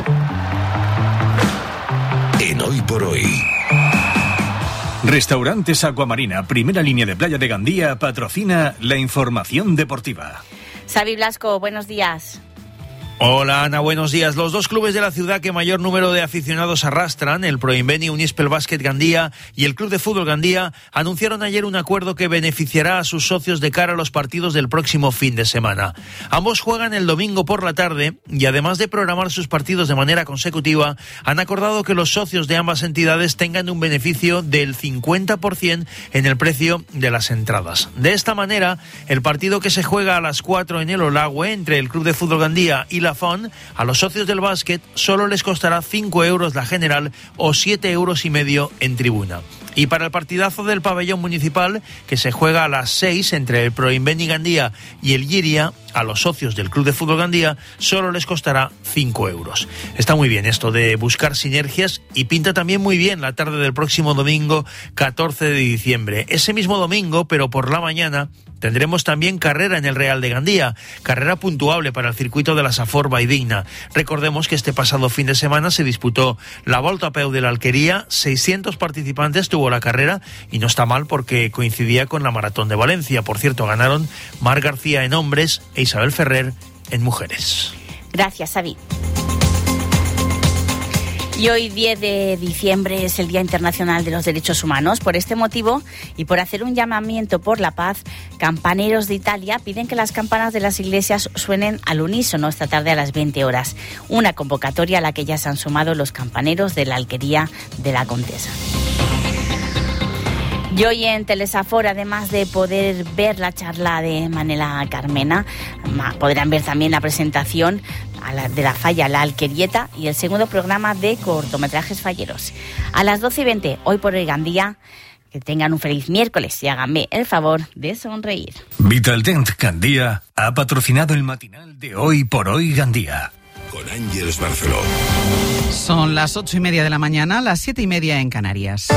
en Hoy por Hoy. Restaurantes Aquamarina, primera línea de playa de Gandía, patrocina la información deportiva. Xavi Blasco, buenos días. Hola Ana, buenos días. Los dos clubes de la ciudad que mayor número de aficionados arrastran, el Proinveni Unispel Básquet Gandía y el Club de Fútbol Gandía, anunciaron ayer un acuerdo que beneficiará a sus socios de cara a los partidos del próximo fin de semana. Ambos juegan el domingo por la tarde y, además de programar sus partidos de manera consecutiva, han acordado que los socios de ambas entidades tengan un beneficio del cincuenta por ciento en el precio de las entradas. De esta manera, el partido que se juega a las cuatro en el Olagüe entre el Club de Fútbol Gandía y la Fon, a los socios del básquet solo les costará cinco euros la general o siete euros y medio en tribuna. Y para el partidazo del pabellón municipal, que se juega a las seis entre el Proinveni Gandía y el Giria, a los socios del Club de Fútbol Gandía solo les costará cinco euros. Está muy bien esto de buscar sinergias y pinta también muy bien la tarde del próximo domingo catorce de diciembre. Ese mismo domingo, pero por la mañana, Tendremos también carrera en el Real de Gandía, carrera puntuable para el circuito de la Safor Valldigna. Recordemos que este pasado fin de semana se disputó la Volta a Peu de la Alquería, seiscientos participantes tuvo la carrera y no está mal porque coincidía con la Maratón de Valencia. Por cierto, ganaron Mar García en hombres e Isabel Ferrer en mujeres. Gracias, Xavi. Y hoy, diez de diciembre, es el Día Internacional de los Derechos Humanos. Por este motivo y por hacer un llamamiento por la paz, campaneros de Italia piden que las campanas de las iglesias suenen al unísono esta tarde a las veinte horas. Una convocatoria a la que ya se han sumado los campaneros de la Alquería de la Contesa. Y hoy en Telesafor, además de poder ver la charla de Manela Carmena, podrán ver también la presentación de la falla La Alquerieta y el segundo programa de cortometrajes falleros. A las doce y veinte, hoy por hoy Gandía. Que tengan un feliz miércoles y háganme el favor de sonreír. Vitaldent Gandía ha patrocinado el matinal de Hoy por Hoy Gandía. Con Ángeles Barceló. Son las ocho y media de la mañana, las siete y media en Canarias.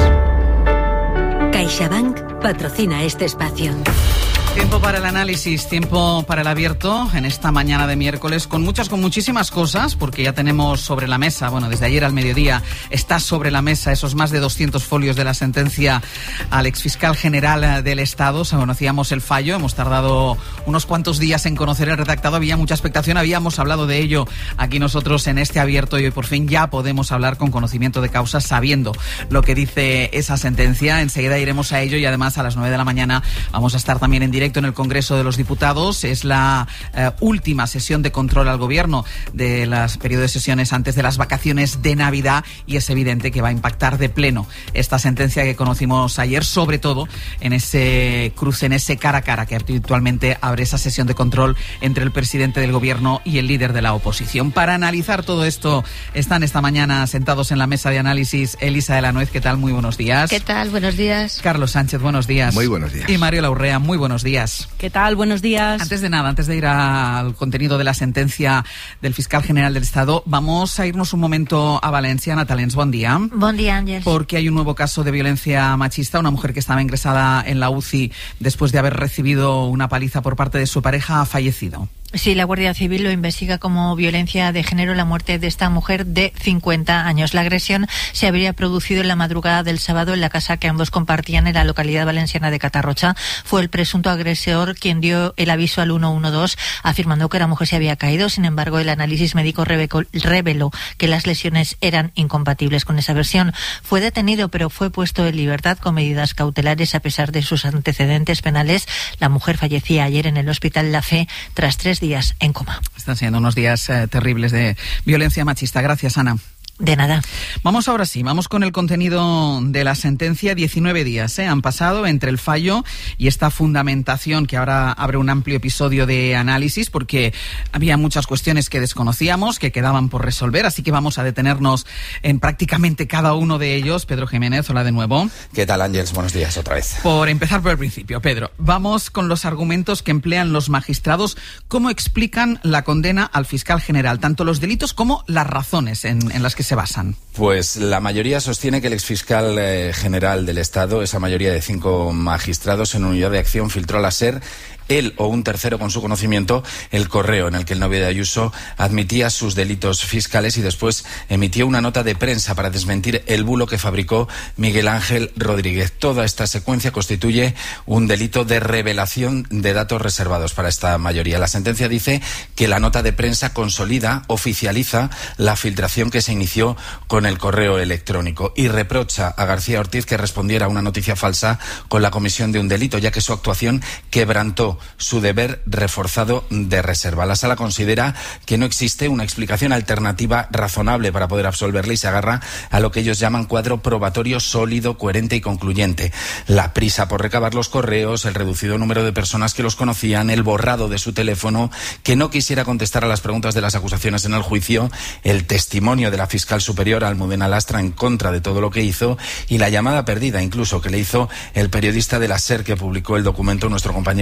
CaixaBank patrocina este espacio. Tiempo para el análisis, tiempo para el abierto en esta mañana de miércoles con muchas, con muchísimas cosas, porque ya tenemos sobre la mesa, bueno, desde ayer al mediodía está sobre la mesa esos más de doscientos folios de la sentencia al exfiscal general del Estado. Conocíamos el fallo, hemos tardado unos cuantos días en conocer el redactado, había mucha expectación, habíamos hablado de ello aquí nosotros en este abierto y hoy por fin ya podemos hablar con conocimiento de causa, sabiendo lo que dice esa sentencia. Enseguida iremos a ello y además a las nueve de la mañana vamos a estar también en directo en el Congreso de los Diputados. Es la eh, última sesión de control al Gobierno de las periodos de sesiones antes de las vacaciones de Navidad y es evidente que va a impactar de pleno esta sentencia que conocimos ayer, sobre todo en ese cruce, en ese cara a cara que habitualmente abre esa sesión de control entre el presidente del Gobierno y el líder de la oposición. Para analizar todo esto están esta mañana sentados en la mesa de análisis Elisa de la Nuez. ¿Qué tal? Muy buenos días. ¿Qué tal? Buenos días. Carlos Sánchez, buenos días. Muy buenos días. Y Mario Laurrea, muy buenos días. ¿Qué tal? Buenos días. Antes de nada, antes de ir al contenido de la sentencia del fiscal general del Estado, vamos a irnos un momento a Valencia. Natalens, buen día. Buen día, Ángel. Porque hay un nuevo caso de violencia machista. Una mujer que estaba ingresada en la U C I después de haber recibido una paliza por parte de su pareja ha fallecido. Sí, la Guardia Civil lo investiga como violencia de género la muerte de esta mujer de cincuenta años. La agresión se habría producido en la madrugada del sábado en la casa que ambos compartían en la localidad valenciana de Catarrocha. Fue el presunto agresor quien dio el aviso al uno uno dos afirmando que la mujer se había caído. Sin embargo, el análisis médico reveló que las lesiones eran incompatibles con esa versión. Fue detenido, pero fue puesto en libertad con medidas cautelares a pesar de sus antecedentes penales. La mujer fallecía ayer en el Hospital La Fe tras tres días en coma. Están siendo unos días eh, terribles de violencia machista. Gracias, Ana. De nada. Vamos ahora sí, vamos con el contenido de la sentencia. diecinueve días ¿eh? han pasado entre el fallo y esta fundamentación que ahora abre un amplio episodio de análisis porque había muchas cuestiones que desconocíamos, que quedaban por resolver, así que vamos a detenernos en prácticamente cada uno de ellos. Pedro Jiménez, hola de nuevo. ¿Qué tal, Ángeles? Buenos días otra vez. Por empezar por el principio, Pedro, vamos con los argumentos que emplean los magistrados. ¿Cómo explican la condena al fiscal general? Tanto los delitos como las razones en, en las que se se basan? Pues la mayoría sostiene que el exfiscal eh, general del Estado, esa mayoría de cinco magistrados en unidad de acción, filtró a la SER, él o un tercero con su conocimiento, el correo en el que el novio de Ayuso admitía sus delitos fiscales y después emitió una nota de prensa para desmentir el bulo que fabricó Miguel Ángel Rodríguez. Toda esta secuencia constituye un delito de revelación de datos reservados para esta mayoría. La sentencia dice que la nota de prensa consolida, oficializa la filtración que se inició con el correo electrónico y reprocha a García Ortiz que respondiera a una noticia falsa con la comisión de un delito, ya que su actuación quebrantó su deber reforzado de reserva. La Sala considera que no existe una explicación alternativa razonable para poder absolverle y se agarra a lo que ellos llaman cuadro probatorio sólido, coherente y concluyente. La prisa por recabar los correos, el reducido número de personas que los conocían, el borrado de su teléfono, que no quisiera contestar a las preguntas de las acusaciones en el juicio, el testimonio de la fiscal superior Almudena Lastra en contra de todo lo que hizo y la llamada perdida incluso que le hizo el periodista de la SER que publicó el documento, nuestro compañero Miguel Ángel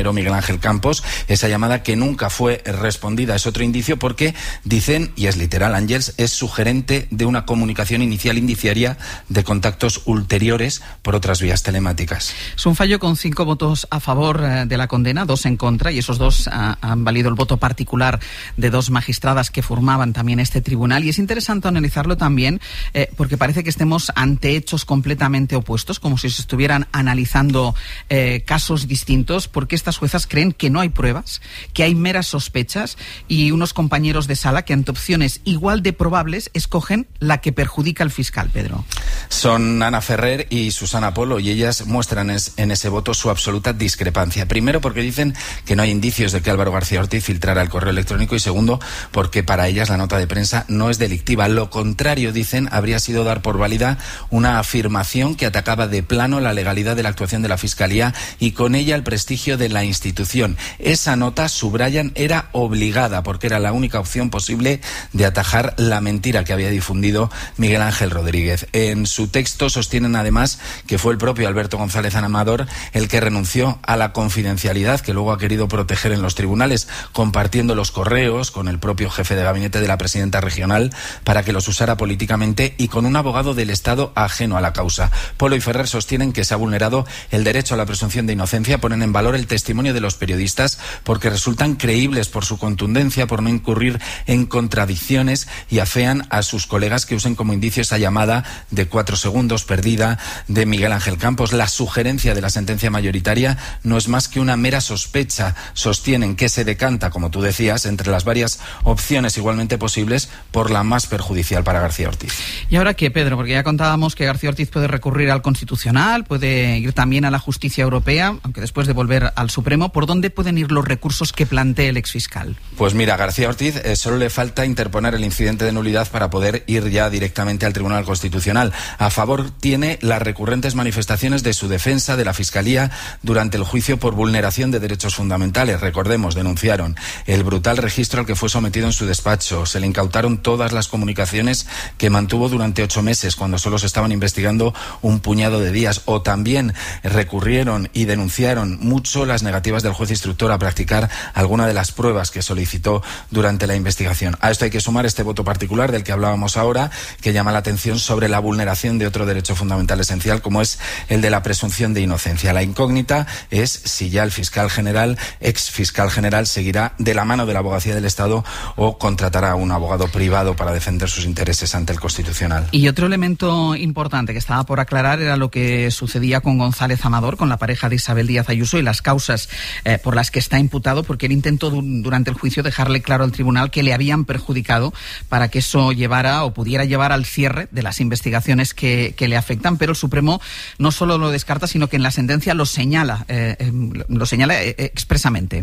Ángel Campos. Esa llamada que nunca fue respondida es otro indicio porque dicen, y es literal, Ángels es sugerente de una comunicación inicial indiciaria de contactos ulteriores por otras vías telemáticas. Es un fallo con cinco votos a favor de la condena, dos en contra, y esos dos uh, han valido el voto particular de dos magistradas que formaban también este tribunal. Y es interesante analizarlo también eh, porque parece que estemos ante hechos completamente opuestos, como si se estuvieran analizando eh, casos distintos, porque estas juezas creen que no hay pruebas, que hay meras sospechas, y unos compañeros de sala que ante opciones igual de probables escogen la que perjudica al fiscal, Pedro. Son Ana Ferrer y Susana Polo, y ellas muestran es, en ese voto su absoluta discrepancia. Primero, porque dicen que no hay indicios de que Álvaro García Ortiz filtrara el correo electrónico, y segundo, porque para ellas la nota de prensa no es delictiva. Lo contrario, dicen, habría sido dar por válida una afirmación que atacaba de plano la legalidad de la actuación de la Fiscalía y con ella el prestigio de la institución. Esa nota, subrayan, era obligada porque era la única opción posible de atajar la mentira que había difundido Miguel Ángel Rodríguez. En su texto sostienen además que fue el propio Alberto González Amador el que renunció a la confidencialidad que luego ha querido proteger en los tribunales, compartiendo los correos con el propio jefe de gabinete de la presidenta regional para que los usara políticamente y con un abogado del Estado ajeno a la causa. Polo y Ferrer sostienen que se ha vulnerado el derecho a la presunción de inocencia, ponen en valor el testimonio de los periodistas porque resultan creíbles por su contundencia, por no incurrir en contradicciones, y afean a sus colegas que usen como indicio esa llamada de cuatro segundos perdida de Miguel Ángel Campos. La sugerencia de la sentencia mayoritaria no es más que una mera sospecha. Sostienen que se decanta, como tú decías, entre las varias opciones igualmente posibles por la más perjudicial para García Ortiz. ¿Y ahora qué, Pedro? Porque ya contábamos que García Ortiz puede recurrir al Constitucional, puede ir también a la Justicia Europea, aunque después de volver al Supremo. ¿Por dónde pueden ir los recursos que plantee el exfiscal? Pues mira, a García Ortiz eh, solo le falta interponer el incidente de nulidad para poder ir ya directamente al Tribunal Constitucional. A favor tiene las recurrentes manifestaciones de su defensa, de la Fiscalía, durante el juicio por vulneración de derechos fundamentales. Recordemos, denunciaron el brutal registro al que fue sometido en su despacho. Se le incautaron todas las comunicaciones que mantuvo durante ocho meses, cuando solo se estaban investigando un puñado de días. O también recurrieron y denunciaron mucho las negativas del juez instructor a practicar alguna de las pruebas que solicitó durante la investigación. A esto hay que sumar este voto particular del que hablábamos ahora, que llama la atención sobre la vulneración de otro derecho fundamental esencial, como es el de la presunción de inocencia. La incógnita es si ya el fiscal general, ex fiscal general, seguirá de la mano de la Abogacía del Estado o contratará a un abogado privado para defender sus intereses ante el Constitucional. Y otro elemento importante que estaba por aclarar era lo que sucedía con González Amador, con la pareja de Isabel Díaz Ayuso, y las causas eh, por las que está imputado, porque él intentó du- durante el juicio dejarle claro al tribunal que le habían perjudicado para que eso llevara o pudiera llevar al cierre de las investigaciones que, que le afectan, pero el Supremo no solo lo descarta, sino que en la sentencia lo señala, eh, eh, lo señala eh, expresamente.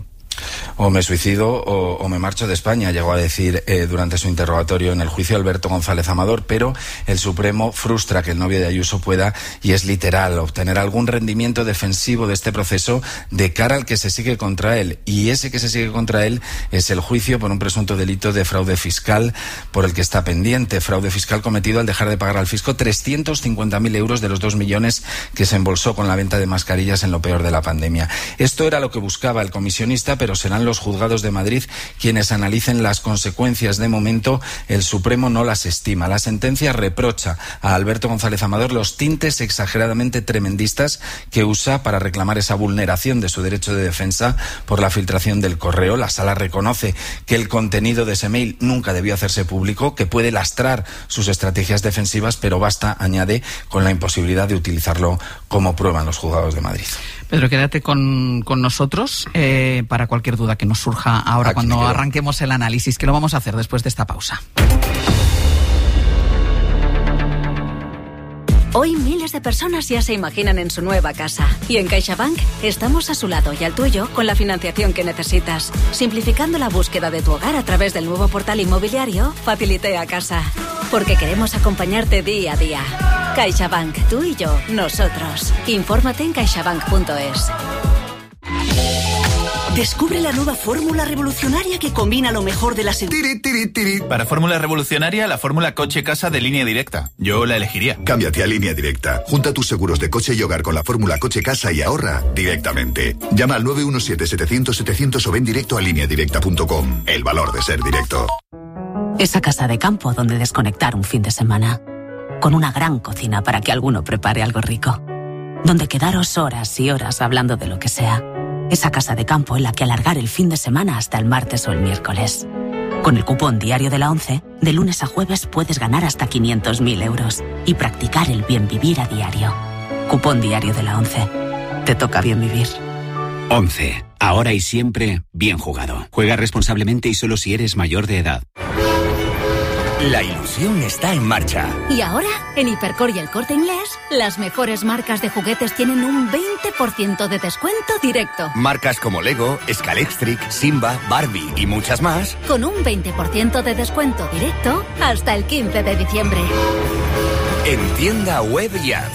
O me suicido o, o me marcho de España, llegó a decir eh, durante su interrogatorio en el juicio Alberto González Amador, pero el Supremo frustra que el novio de Ayuso pueda, y es literal, obtener algún rendimiento defensivo de este proceso de cara al que se sigue contra él. Y ese que se sigue contra él es el juicio por un presunto delito de fraude fiscal por el que está pendiente. Fraude fiscal cometido al dejar de pagar al fisco trescientos cincuenta mil euros de los dos millones que se embolsó con la venta de mascarillas en lo peor de la pandemia. Esto era lo que buscaba el comisionista, pero serán los juzgados de Madrid quienes analicen las consecuencias. De momento, el Supremo no las estima. La sentencia reprocha a Alberto González Amador los tintes exageradamente tremendistas que usa para reclamar esa vulneración de su derecho de defensa por la filtración del correo. La Sala reconoce que el contenido de ese mail nunca debió hacerse público, que puede lastrar sus estrategias defensivas, pero basta, añade, con la imposibilidad de utilizarlo como prueba en los juzgados de Madrid. Pedro, quédate con, con nosotros eh, para cualquier duda que nos surja ahora. Aquí cuando arranquemos el análisis, que lo vamos a hacer después de esta pausa. Hoy miles de personas ya se imaginan en su nueva casa. Y en CaixaBank estamos a su lado y al tuyo con la financiación que necesitas. Simplificando la búsqueda de tu hogar a través del nuevo portal inmobiliario Facilité a Casa. Porque queremos acompañarte día a día. CaixaBank, tú y yo, nosotros. Infórmate en caixabank punto es. Descubre la nueva fórmula revolucionaria que combina lo mejor de las... Tiri, tiri, tiri. Para fórmula revolucionaria, la fórmula coche-casa de Línea Directa. Yo la elegiría. Cámbiate a Línea Directa. Junta tus seguros de coche y hogar con la fórmula coche-casa y ahorra directamente. Llama al nueve uno siete, setecientos, setecientos o ven directo a línea directa punto com. El valor de ser directo. Esa casa de campo donde desconectar un fin de semana. Con una gran cocina para que alguno prepare algo rico. Donde quedaros horas y horas hablando de lo que sea. Esa casa de campo en la que alargar el fin de semana hasta el martes o el miércoles. Con el cupón diario de la ONCE, de lunes a jueves puedes ganar hasta quinientos mil euros y practicar el bien vivir a diario. Cupón diario de la ONCE. Te toca bien vivir. ONCE. Ahora y siempre, bien jugado. Juega responsablemente y solo si eres mayor de edad. La ilusión está en marcha. Y ahora, en Hipercor y El Corte Inglés, las mejores marcas de juguetes tienen un veinte por ciento de descuento directo. Marcas como Lego, Scalextric, Simba, Barbie y muchas más. Con un veinte por ciento de descuento directo hasta el quince de diciembre. En tienda web y app.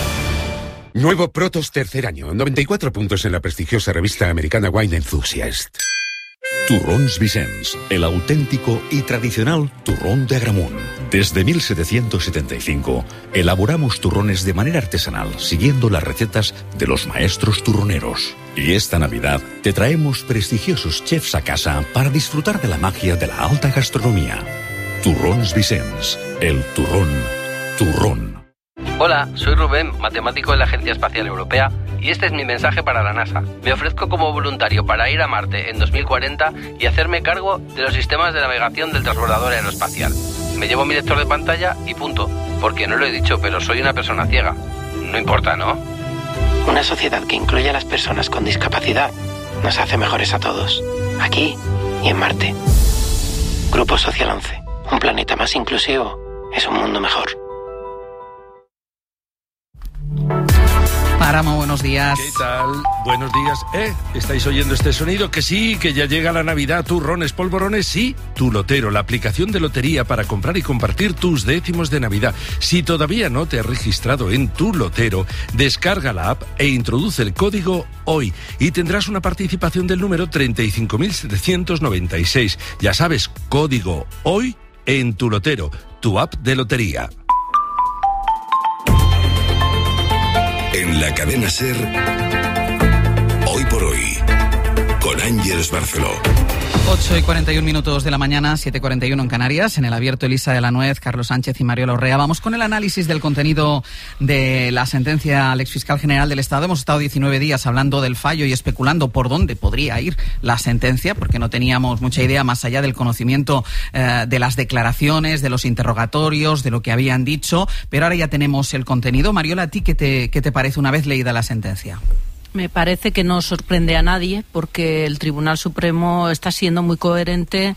Nuevo Protos tercer año, noventa y cuatro puntos en la prestigiosa revista americana Wine Enthusiast. Turrons Vicens, el auténtico y tradicional turrón de Agramunt. Desde mil setecientos setenta y cinco, elaboramos turrones de manera artesanal, siguiendo las recetas de los maestros turroneros. Y esta Navidad te traemos prestigiosos chefs a casa para disfrutar de la magia de la alta gastronomía. Turrons Vicens, el turrón, turrón. Hola, soy Rubén, matemático de la Agencia Espacial Europea, y este es mi mensaje para la NASA. Me ofrezco como voluntario para ir a Marte en dos mil cuarenta y hacerme cargo de los sistemas de navegación del transbordador aeroespacial. Me llevo mi lector de pantalla y punto, porque no lo he dicho, pero soy una persona ciega. No importa, ¿no? Una sociedad que incluye a las personas con discapacidad nos hace mejores a todos, aquí y en Marte. Grupo Social once, un planeta más inclusivo es un mundo mejor. Páramo, buenos días. ¿Qué tal? Buenos días. ¿Eh? ¿Estáis oyendo este sonido? Que sí, que ya llega la Navidad. Turrones, polvorones, sí. Tu Lotero, la aplicación de lotería para comprar y compartir tus décimos de Navidad. Si todavía no te has registrado en Tu Lotero, descarga la app e introduce el código HOY y tendrás una participación del número treinta y cinco mil setecientos noventa y seis. Ya sabes, código HOY en Tu Lotero, tu app de lotería. En la cadena SER, Hoy por Hoy, con Ángeles Barceló. ocho y cuarenta y un minutos de la mañana, siete y cuarenta y uno en Canarias. En el abierto, Elisa de la Nuez, Carlos Sánchez y Mario Lorrea. Vamos con el análisis del contenido de la sentencia al exfiscal general del Estado. Hemos estado diecinueve días hablando del fallo y especulando por dónde podría ir la sentencia, porque no teníamos mucha idea más allá del conocimiento eh, de las declaraciones, de los interrogatorios, de lo que habían dicho. Pero ahora ya tenemos el contenido. Mariola, ¿a ti qué te, qué te parece una vez leída la sentencia? Me parece que no sorprende a nadie porque el Tribunal Supremo está siendo muy coherente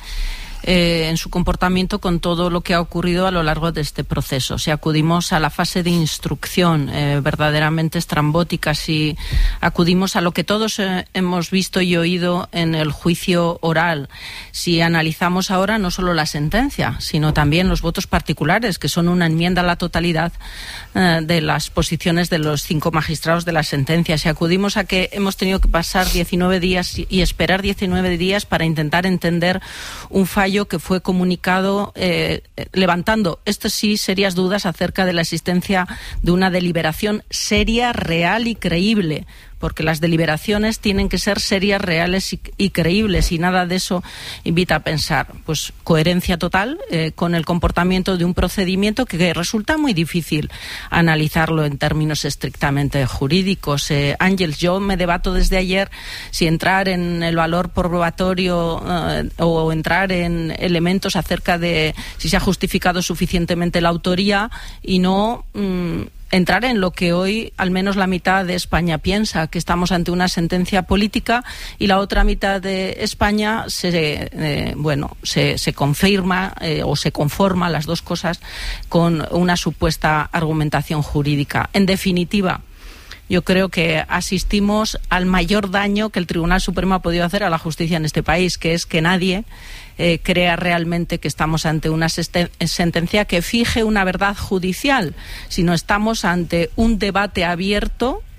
eh, en su comportamiento con todo lo que ha ocurrido a lo largo de este proceso. Si acudimos a la fase de instrucción eh, verdaderamente estrambótica, si acudimos a lo que todos eh, hemos visto y oído en el juicio oral, si analizamos ahora no solo la sentencia, sino también los votos particulares, que son una enmienda a la totalidad eh, de las posiciones de los cinco magistrados de la sentencia, si acudimos a que hemos tenido que pasar diecinueve días y esperar diecinueve días para intentar entender un fallo que fue comunicado eh, levantando, esto sí, serias dudas acerca de la existencia de una deliberación seria, real y creíble, porque las deliberaciones tienen que ser serias, reales y, y creíbles, y nada de eso invita a pensar. Pues coherencia total eh, con el comportamiento de un procedimiento que, que resulta muy difícil analizarlo en términos estrictamente jurídicos. Eh, Ángels, yo me debato desde ayer si entrar en el valor probatorio eh, o entrar en elementos acerca de si se ha justificado suficientemente la autoría y no... Mmm, entrar en lo que hoy al menos la mitad de España piensa, que estamos ante una sentencia política, y la otra mitad de España se eh, bueno se, se confirma eh, o se conforma, las dos cosas, con una supuesta argumentación jurídica. En definitiva, yo creo que asistimos al mayor daño que el Tribunal Supremo ha podido hacer a la justicia en este país, que es que nadie eh, crea realmente que estamos ante una sentencia que fije una verdad judicial, sino estamos ante un debate abierto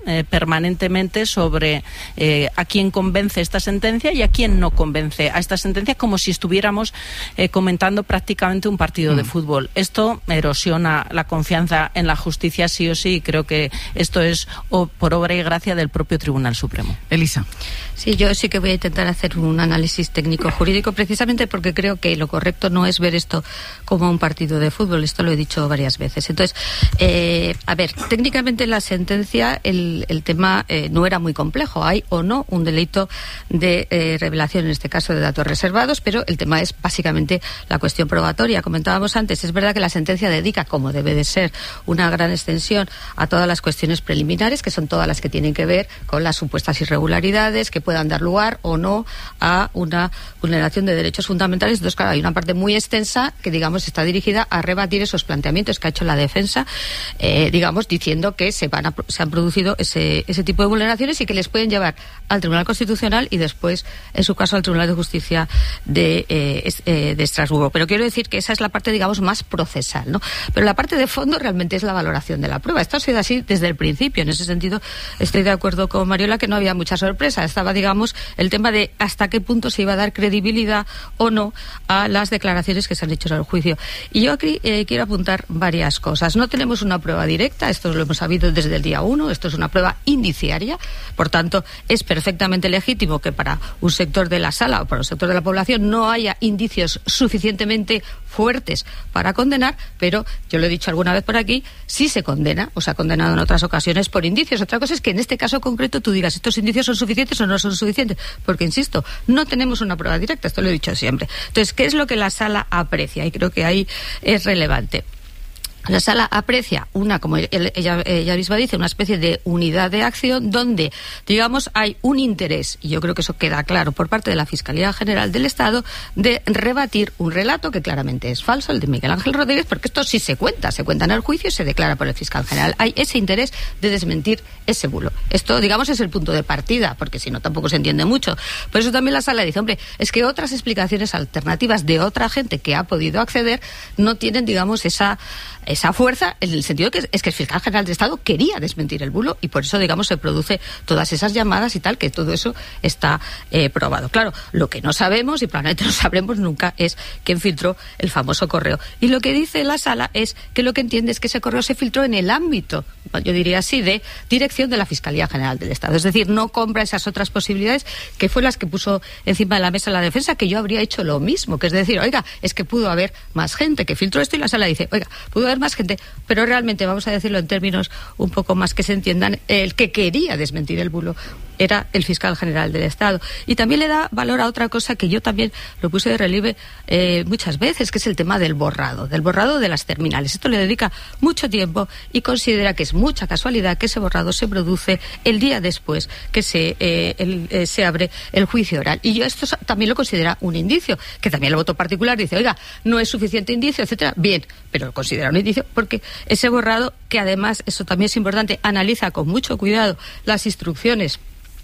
eh, permanentemente sobre eh, a quién convence esta sentencia y a quién no convence a esta sentencia, como si estuviéramos eh, comentando prácticamente un partido mm. de fútbol. Esto erosiona la confianza en la justicia sí o sí, y creo que esto es o, por obra y gracia del propio Tribunal Supremo. Elisa. Sí, yo sí que voy a intentar hacer un análisis técnico-jurídico, precisamente porque creo que lo correcto no es ver esto como un partido de fútbol. Esto lo he dicho varias veces. Entonces, eh, a ver, técnicamente en la sentencia el, el tema eh, no era muy complejo. Hay o no un delito de eh, revelación, en este caso de datos reservados, pero el tema es básicamente la cuestión probatoria. Comentábamos antes, es verdad que la sentencia dedica, como debe de ser, una gran extensión a todas las cuestiones preliminares, que son todas las que tienen que ver con las supuestas irregularidades que puedan dar lugar o no a una vulneración de derechos fundamentales. Entonces, claro, hay una parte muy extensa que, digamos, está dirigida a rebatir esos planteamientos que ha hecho la defensa, eh, digamos, diciendo que se van a, se han producido ese, ese tipo de vulneraciones y que les pueden llevar al Tribunal Constitucional y después, en su caso, al Tribunal de Justicia de, eh, de Estrasburgo. Pero quiero decir que esa es la parte, digamos, más procesal, ¿no? Pero la parte de fondo realmente es la valoración de la prueba. Esto ha sido así desde el principio. En ese sentido, estoy de acuerdo con Mariola que no había mucha sorpresa. Estaba, digamos, el tema de hasta qué punto se iba a dar credibilidad o no a las declaraciones que se han hecho en el juicio. Y yo aquí eh, quiero apuntar varias cosas. No tenemos una prueba directa, esto lo hemos sabido desde el día uno, esto es una prueba indiciaria, por tanto, es perfectamente legítimo que para un sector de la sala o para un sector de la población no haya indicios suficientemente fuertes para condenar, pero yo lo he dicho alguna vez por aquí, sí se condena, o se ha condenado en otras ocasiones por indicios. Otra cosa es que en este caso concreto tú digas, ¿estos indicios son suficientes o no son suficientes? Porque, insisto, no tenemos una prueba directa, esto lo he dicho siempre. Entonces, ¿qué es lo que la sala aprecia? Y creo que ahí es relevante. La sala aprecia una, como ella, ella misma dice, una especie de unidad de acción donde, digamos, hay un interés, y yo creo que eso queda claro por parte de la Fiscalía General del Estado, de rebatir un relato que claramente es falso, el de Miguel Ángel Rodríguez, porque esto sí se cuenta, se cuenta en el juicio y se declara por el fiscal general. Hay ese interés de desmentir ese bulo. Esto, digamos, es el punto de partida, porque si no tampoco se entiende mucho. Por eso también la sala dice, hombre, es que otras explicaciones alternativas de otra gente que ha podido acceder no tienen, digamos, esa... esa fuerza, en el sentido que es que el fiscal general de Estado quería desmentir el bulo y por eso, digamos, se produce todas esas llamadas y tal, que todo eso está eh, probado. Claro, lo que no sabemos y probablemente no sabremos nunca es quién filtró el famoso correo. Y lo que dice la sala es que lo que entiende es que ese correo se filtró en el ámbito, yo diría así, de dirección de la Fiscalía General del Estado. Es decir, no compra esas otras posibilidades que fue las que puso encima de la mesa la defensa, que yo habría hecho lo mismo, que es decir, oiga, es que pudo haber más gente que filtró esto, y la sala dice, oiga, pudo haber más gente, pero realmente, vamos a decirlo en términos un poco más que se entiendan, el que quería desmentir el bulo era el fiscal general del Estado. Y también le da valor a otra cosa que yo también lo puse de relieve eh, muchas veces, que es el tema del borrado, del borrado de las terminales. Esto le dedica mucho tiempo y considera que es mucha casualidad que ese borrado se produce el día después que se, eh, el, eh, se abre el juicio oral. Y yo esto también lo considera un indicio, que también el voto particular dice, oiga, no es suficiente indicio, etcétera. Bien, pero lo considera un indicio porque ese borrado, que además, eso también es importante, analiza con mucho cuidado las instrucciones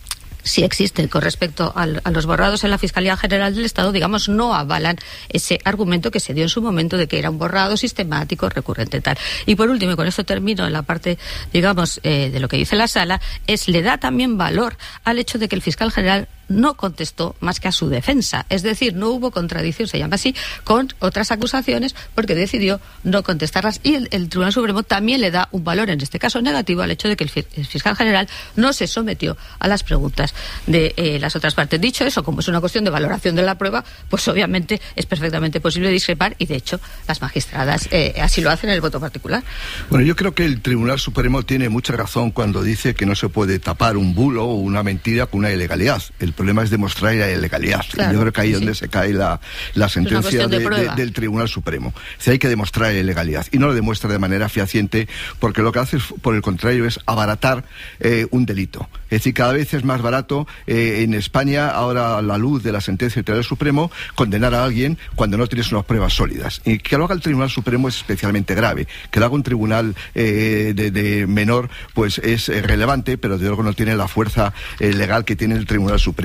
si existen con respecto al, a los borrados en la Fiscalía General del Estado, digamos, no avalan ese argumento que se dio en su momento de que era un borrado sistemático, recurrente, tal. Y por último, y con esto termino en la parte, digamos, eh, de lo que dice la sala, es le da también valor al hecho de que el fiscal general no contestó más que a su defensa. Es decir, no hubo contradicción, se llama así, con otras acusaciones, porque decidió no contestarlas. Y el, el Tribunal Supremo también le da un valor, en este caso negativo, al hecho de que el, el fiscal general no se sometió a las preguntas de eh, las otras partes. Dicho eso, como es una cuestión de valoración de la prueba, pues obviamente es perfectamente posible discrepar, y de hecho las magistradas eh, así lo hacen en el voto particular. Bueno, yo creo que el Tribunal Supremo tiene mucha razón cuando dice que no se puede tapar un bulo o una mentira con una ilegalidad. El problema es demostrar la ilegalidad. Claro, yo creo que ahí es sí. donde se cae la, la sentencia de, de, de, del Tribunal Supremo. O sea, hay que demostrar la ilegalidad, y no lo demuestra de manera fehaciente, porque lo que hace, por el contrario, es abaratar eh, un delito. Es decir, cada vez es más barato eh, en España, ahora a la luz de la sentencia del Tribunal Supremo, condenar a alguien cuando no tienes unas pruebas sólidas. Y que lo haga el Tribunal Supremo es especialmente grave. Que lo haga un tribunal eh, de, de menor, pues es eh, relevante, pero de luego no tiene la fuerza eh, legal que tiene el Tribunal Supremo.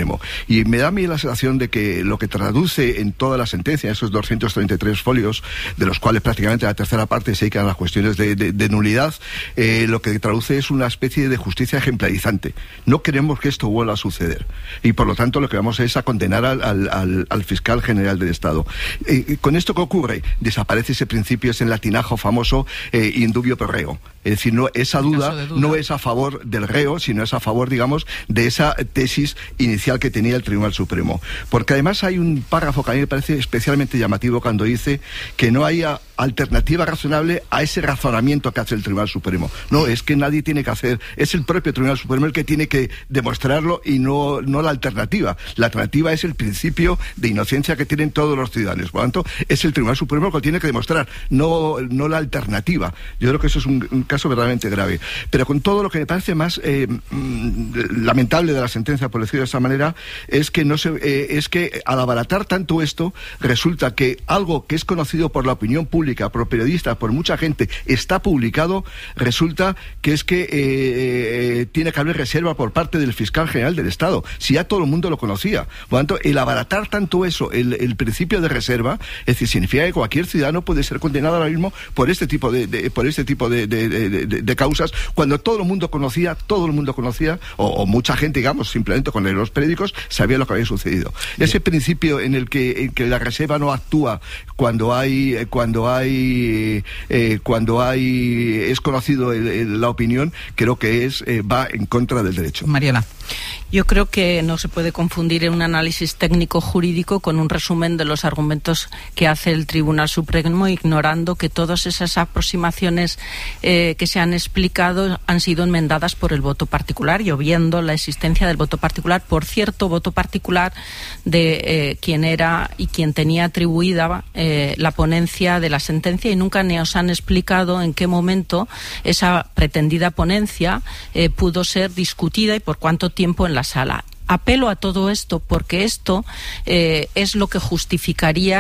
Supremo. Y me da a mí la sensación de que lo que traduce en toda la sentencia, esos doscientos treinta y tres folios, de los cuales prácticamente la tercera parte se dedican a las cuestiones de, de, de nulidad, eh, lo que traduce es una especie de justicia ejemplarizante. No queremos que esto vuelva a suceder. Y por lo tanto lo que vamos es a condenar al, al, al, al fiscal general del Estado. Eh, con esto, ¿qué ocurre? Desaparece ese principio, ese latinajo famoso, eh, indubio pro reo. Es decir, no, esa duda, duda no es a favor del reo, sino es a favor, digamos, de esa tesis inicial que tenía el Tribunal Supremo. Porque además hay un párrafo que a mí me parece especialmente llamativo cuando dice que no haya alternativa razonable a ese razonamiento que hace el Tribunal Supremo. No, es que nadie tiene que hacer, es el propio Tribunal Supremo el que tiene que demostrarlo y no, no la alternativa. La alternativa es el principio de inocencia que tienen todos los ciudadanos. Por lo tanto, es el Tribunal Supremo el que tiene que demostrar, no, no la alternativa. Yo creo que eso es un, un caso verdaderamente grave. Pero con todo, lo que me parece más eh, lamentable de la sentencia, por decirlo de esa manera, es que no se, eh, es que al abaratar tanto esto, resulta que algo que es conocido por la opinión pública, por periodistas, por mucha gente, está publicado, resulta que es que eh, eh, tiene que haber reserva por parte del fiscal general del Estado. Si ya todo el mundo lo conocía. Por lo tanto, el abaratar tanto eso, el, el principio de reserva, es decir, significa que cualquier ciudadano puede ser condenado ahora mismo por este tipo de, de por este tipo de, de, de, de, de causas, cuando todo el mundo conocía, todo el mundo conocía, o, o mucha gente, digamos, simplemente con los periódicos, sabía lo que había sucedido. Bien. Ese principio en el que, en que la reserva no actúa cuando hay, cuando hay, eh, cuando hay, es conocido el, el, la opinión, creo que es, eh, va en contra del derecho. Mariela. Yo creo que no se puede confundir un análisis técnico jurídico con un resumen de los argumentos que hace el Tribunal Supremo, ignorando que todas esas aproximaciones eh, que se han explicado han sido enmendadas por el voto particular y obviando la existencia del voto particular. Por cierto, voto particular de eh, quien era y quien tenía atribuida eh, la ponencia de la sentencia, y nunca nos han explicado en qué momento esa pretendida ponencia eh, pudo ser discutida y por cuánto tiempo en la sala. Apelo a todo esto porque esto eh, es lo que justificaría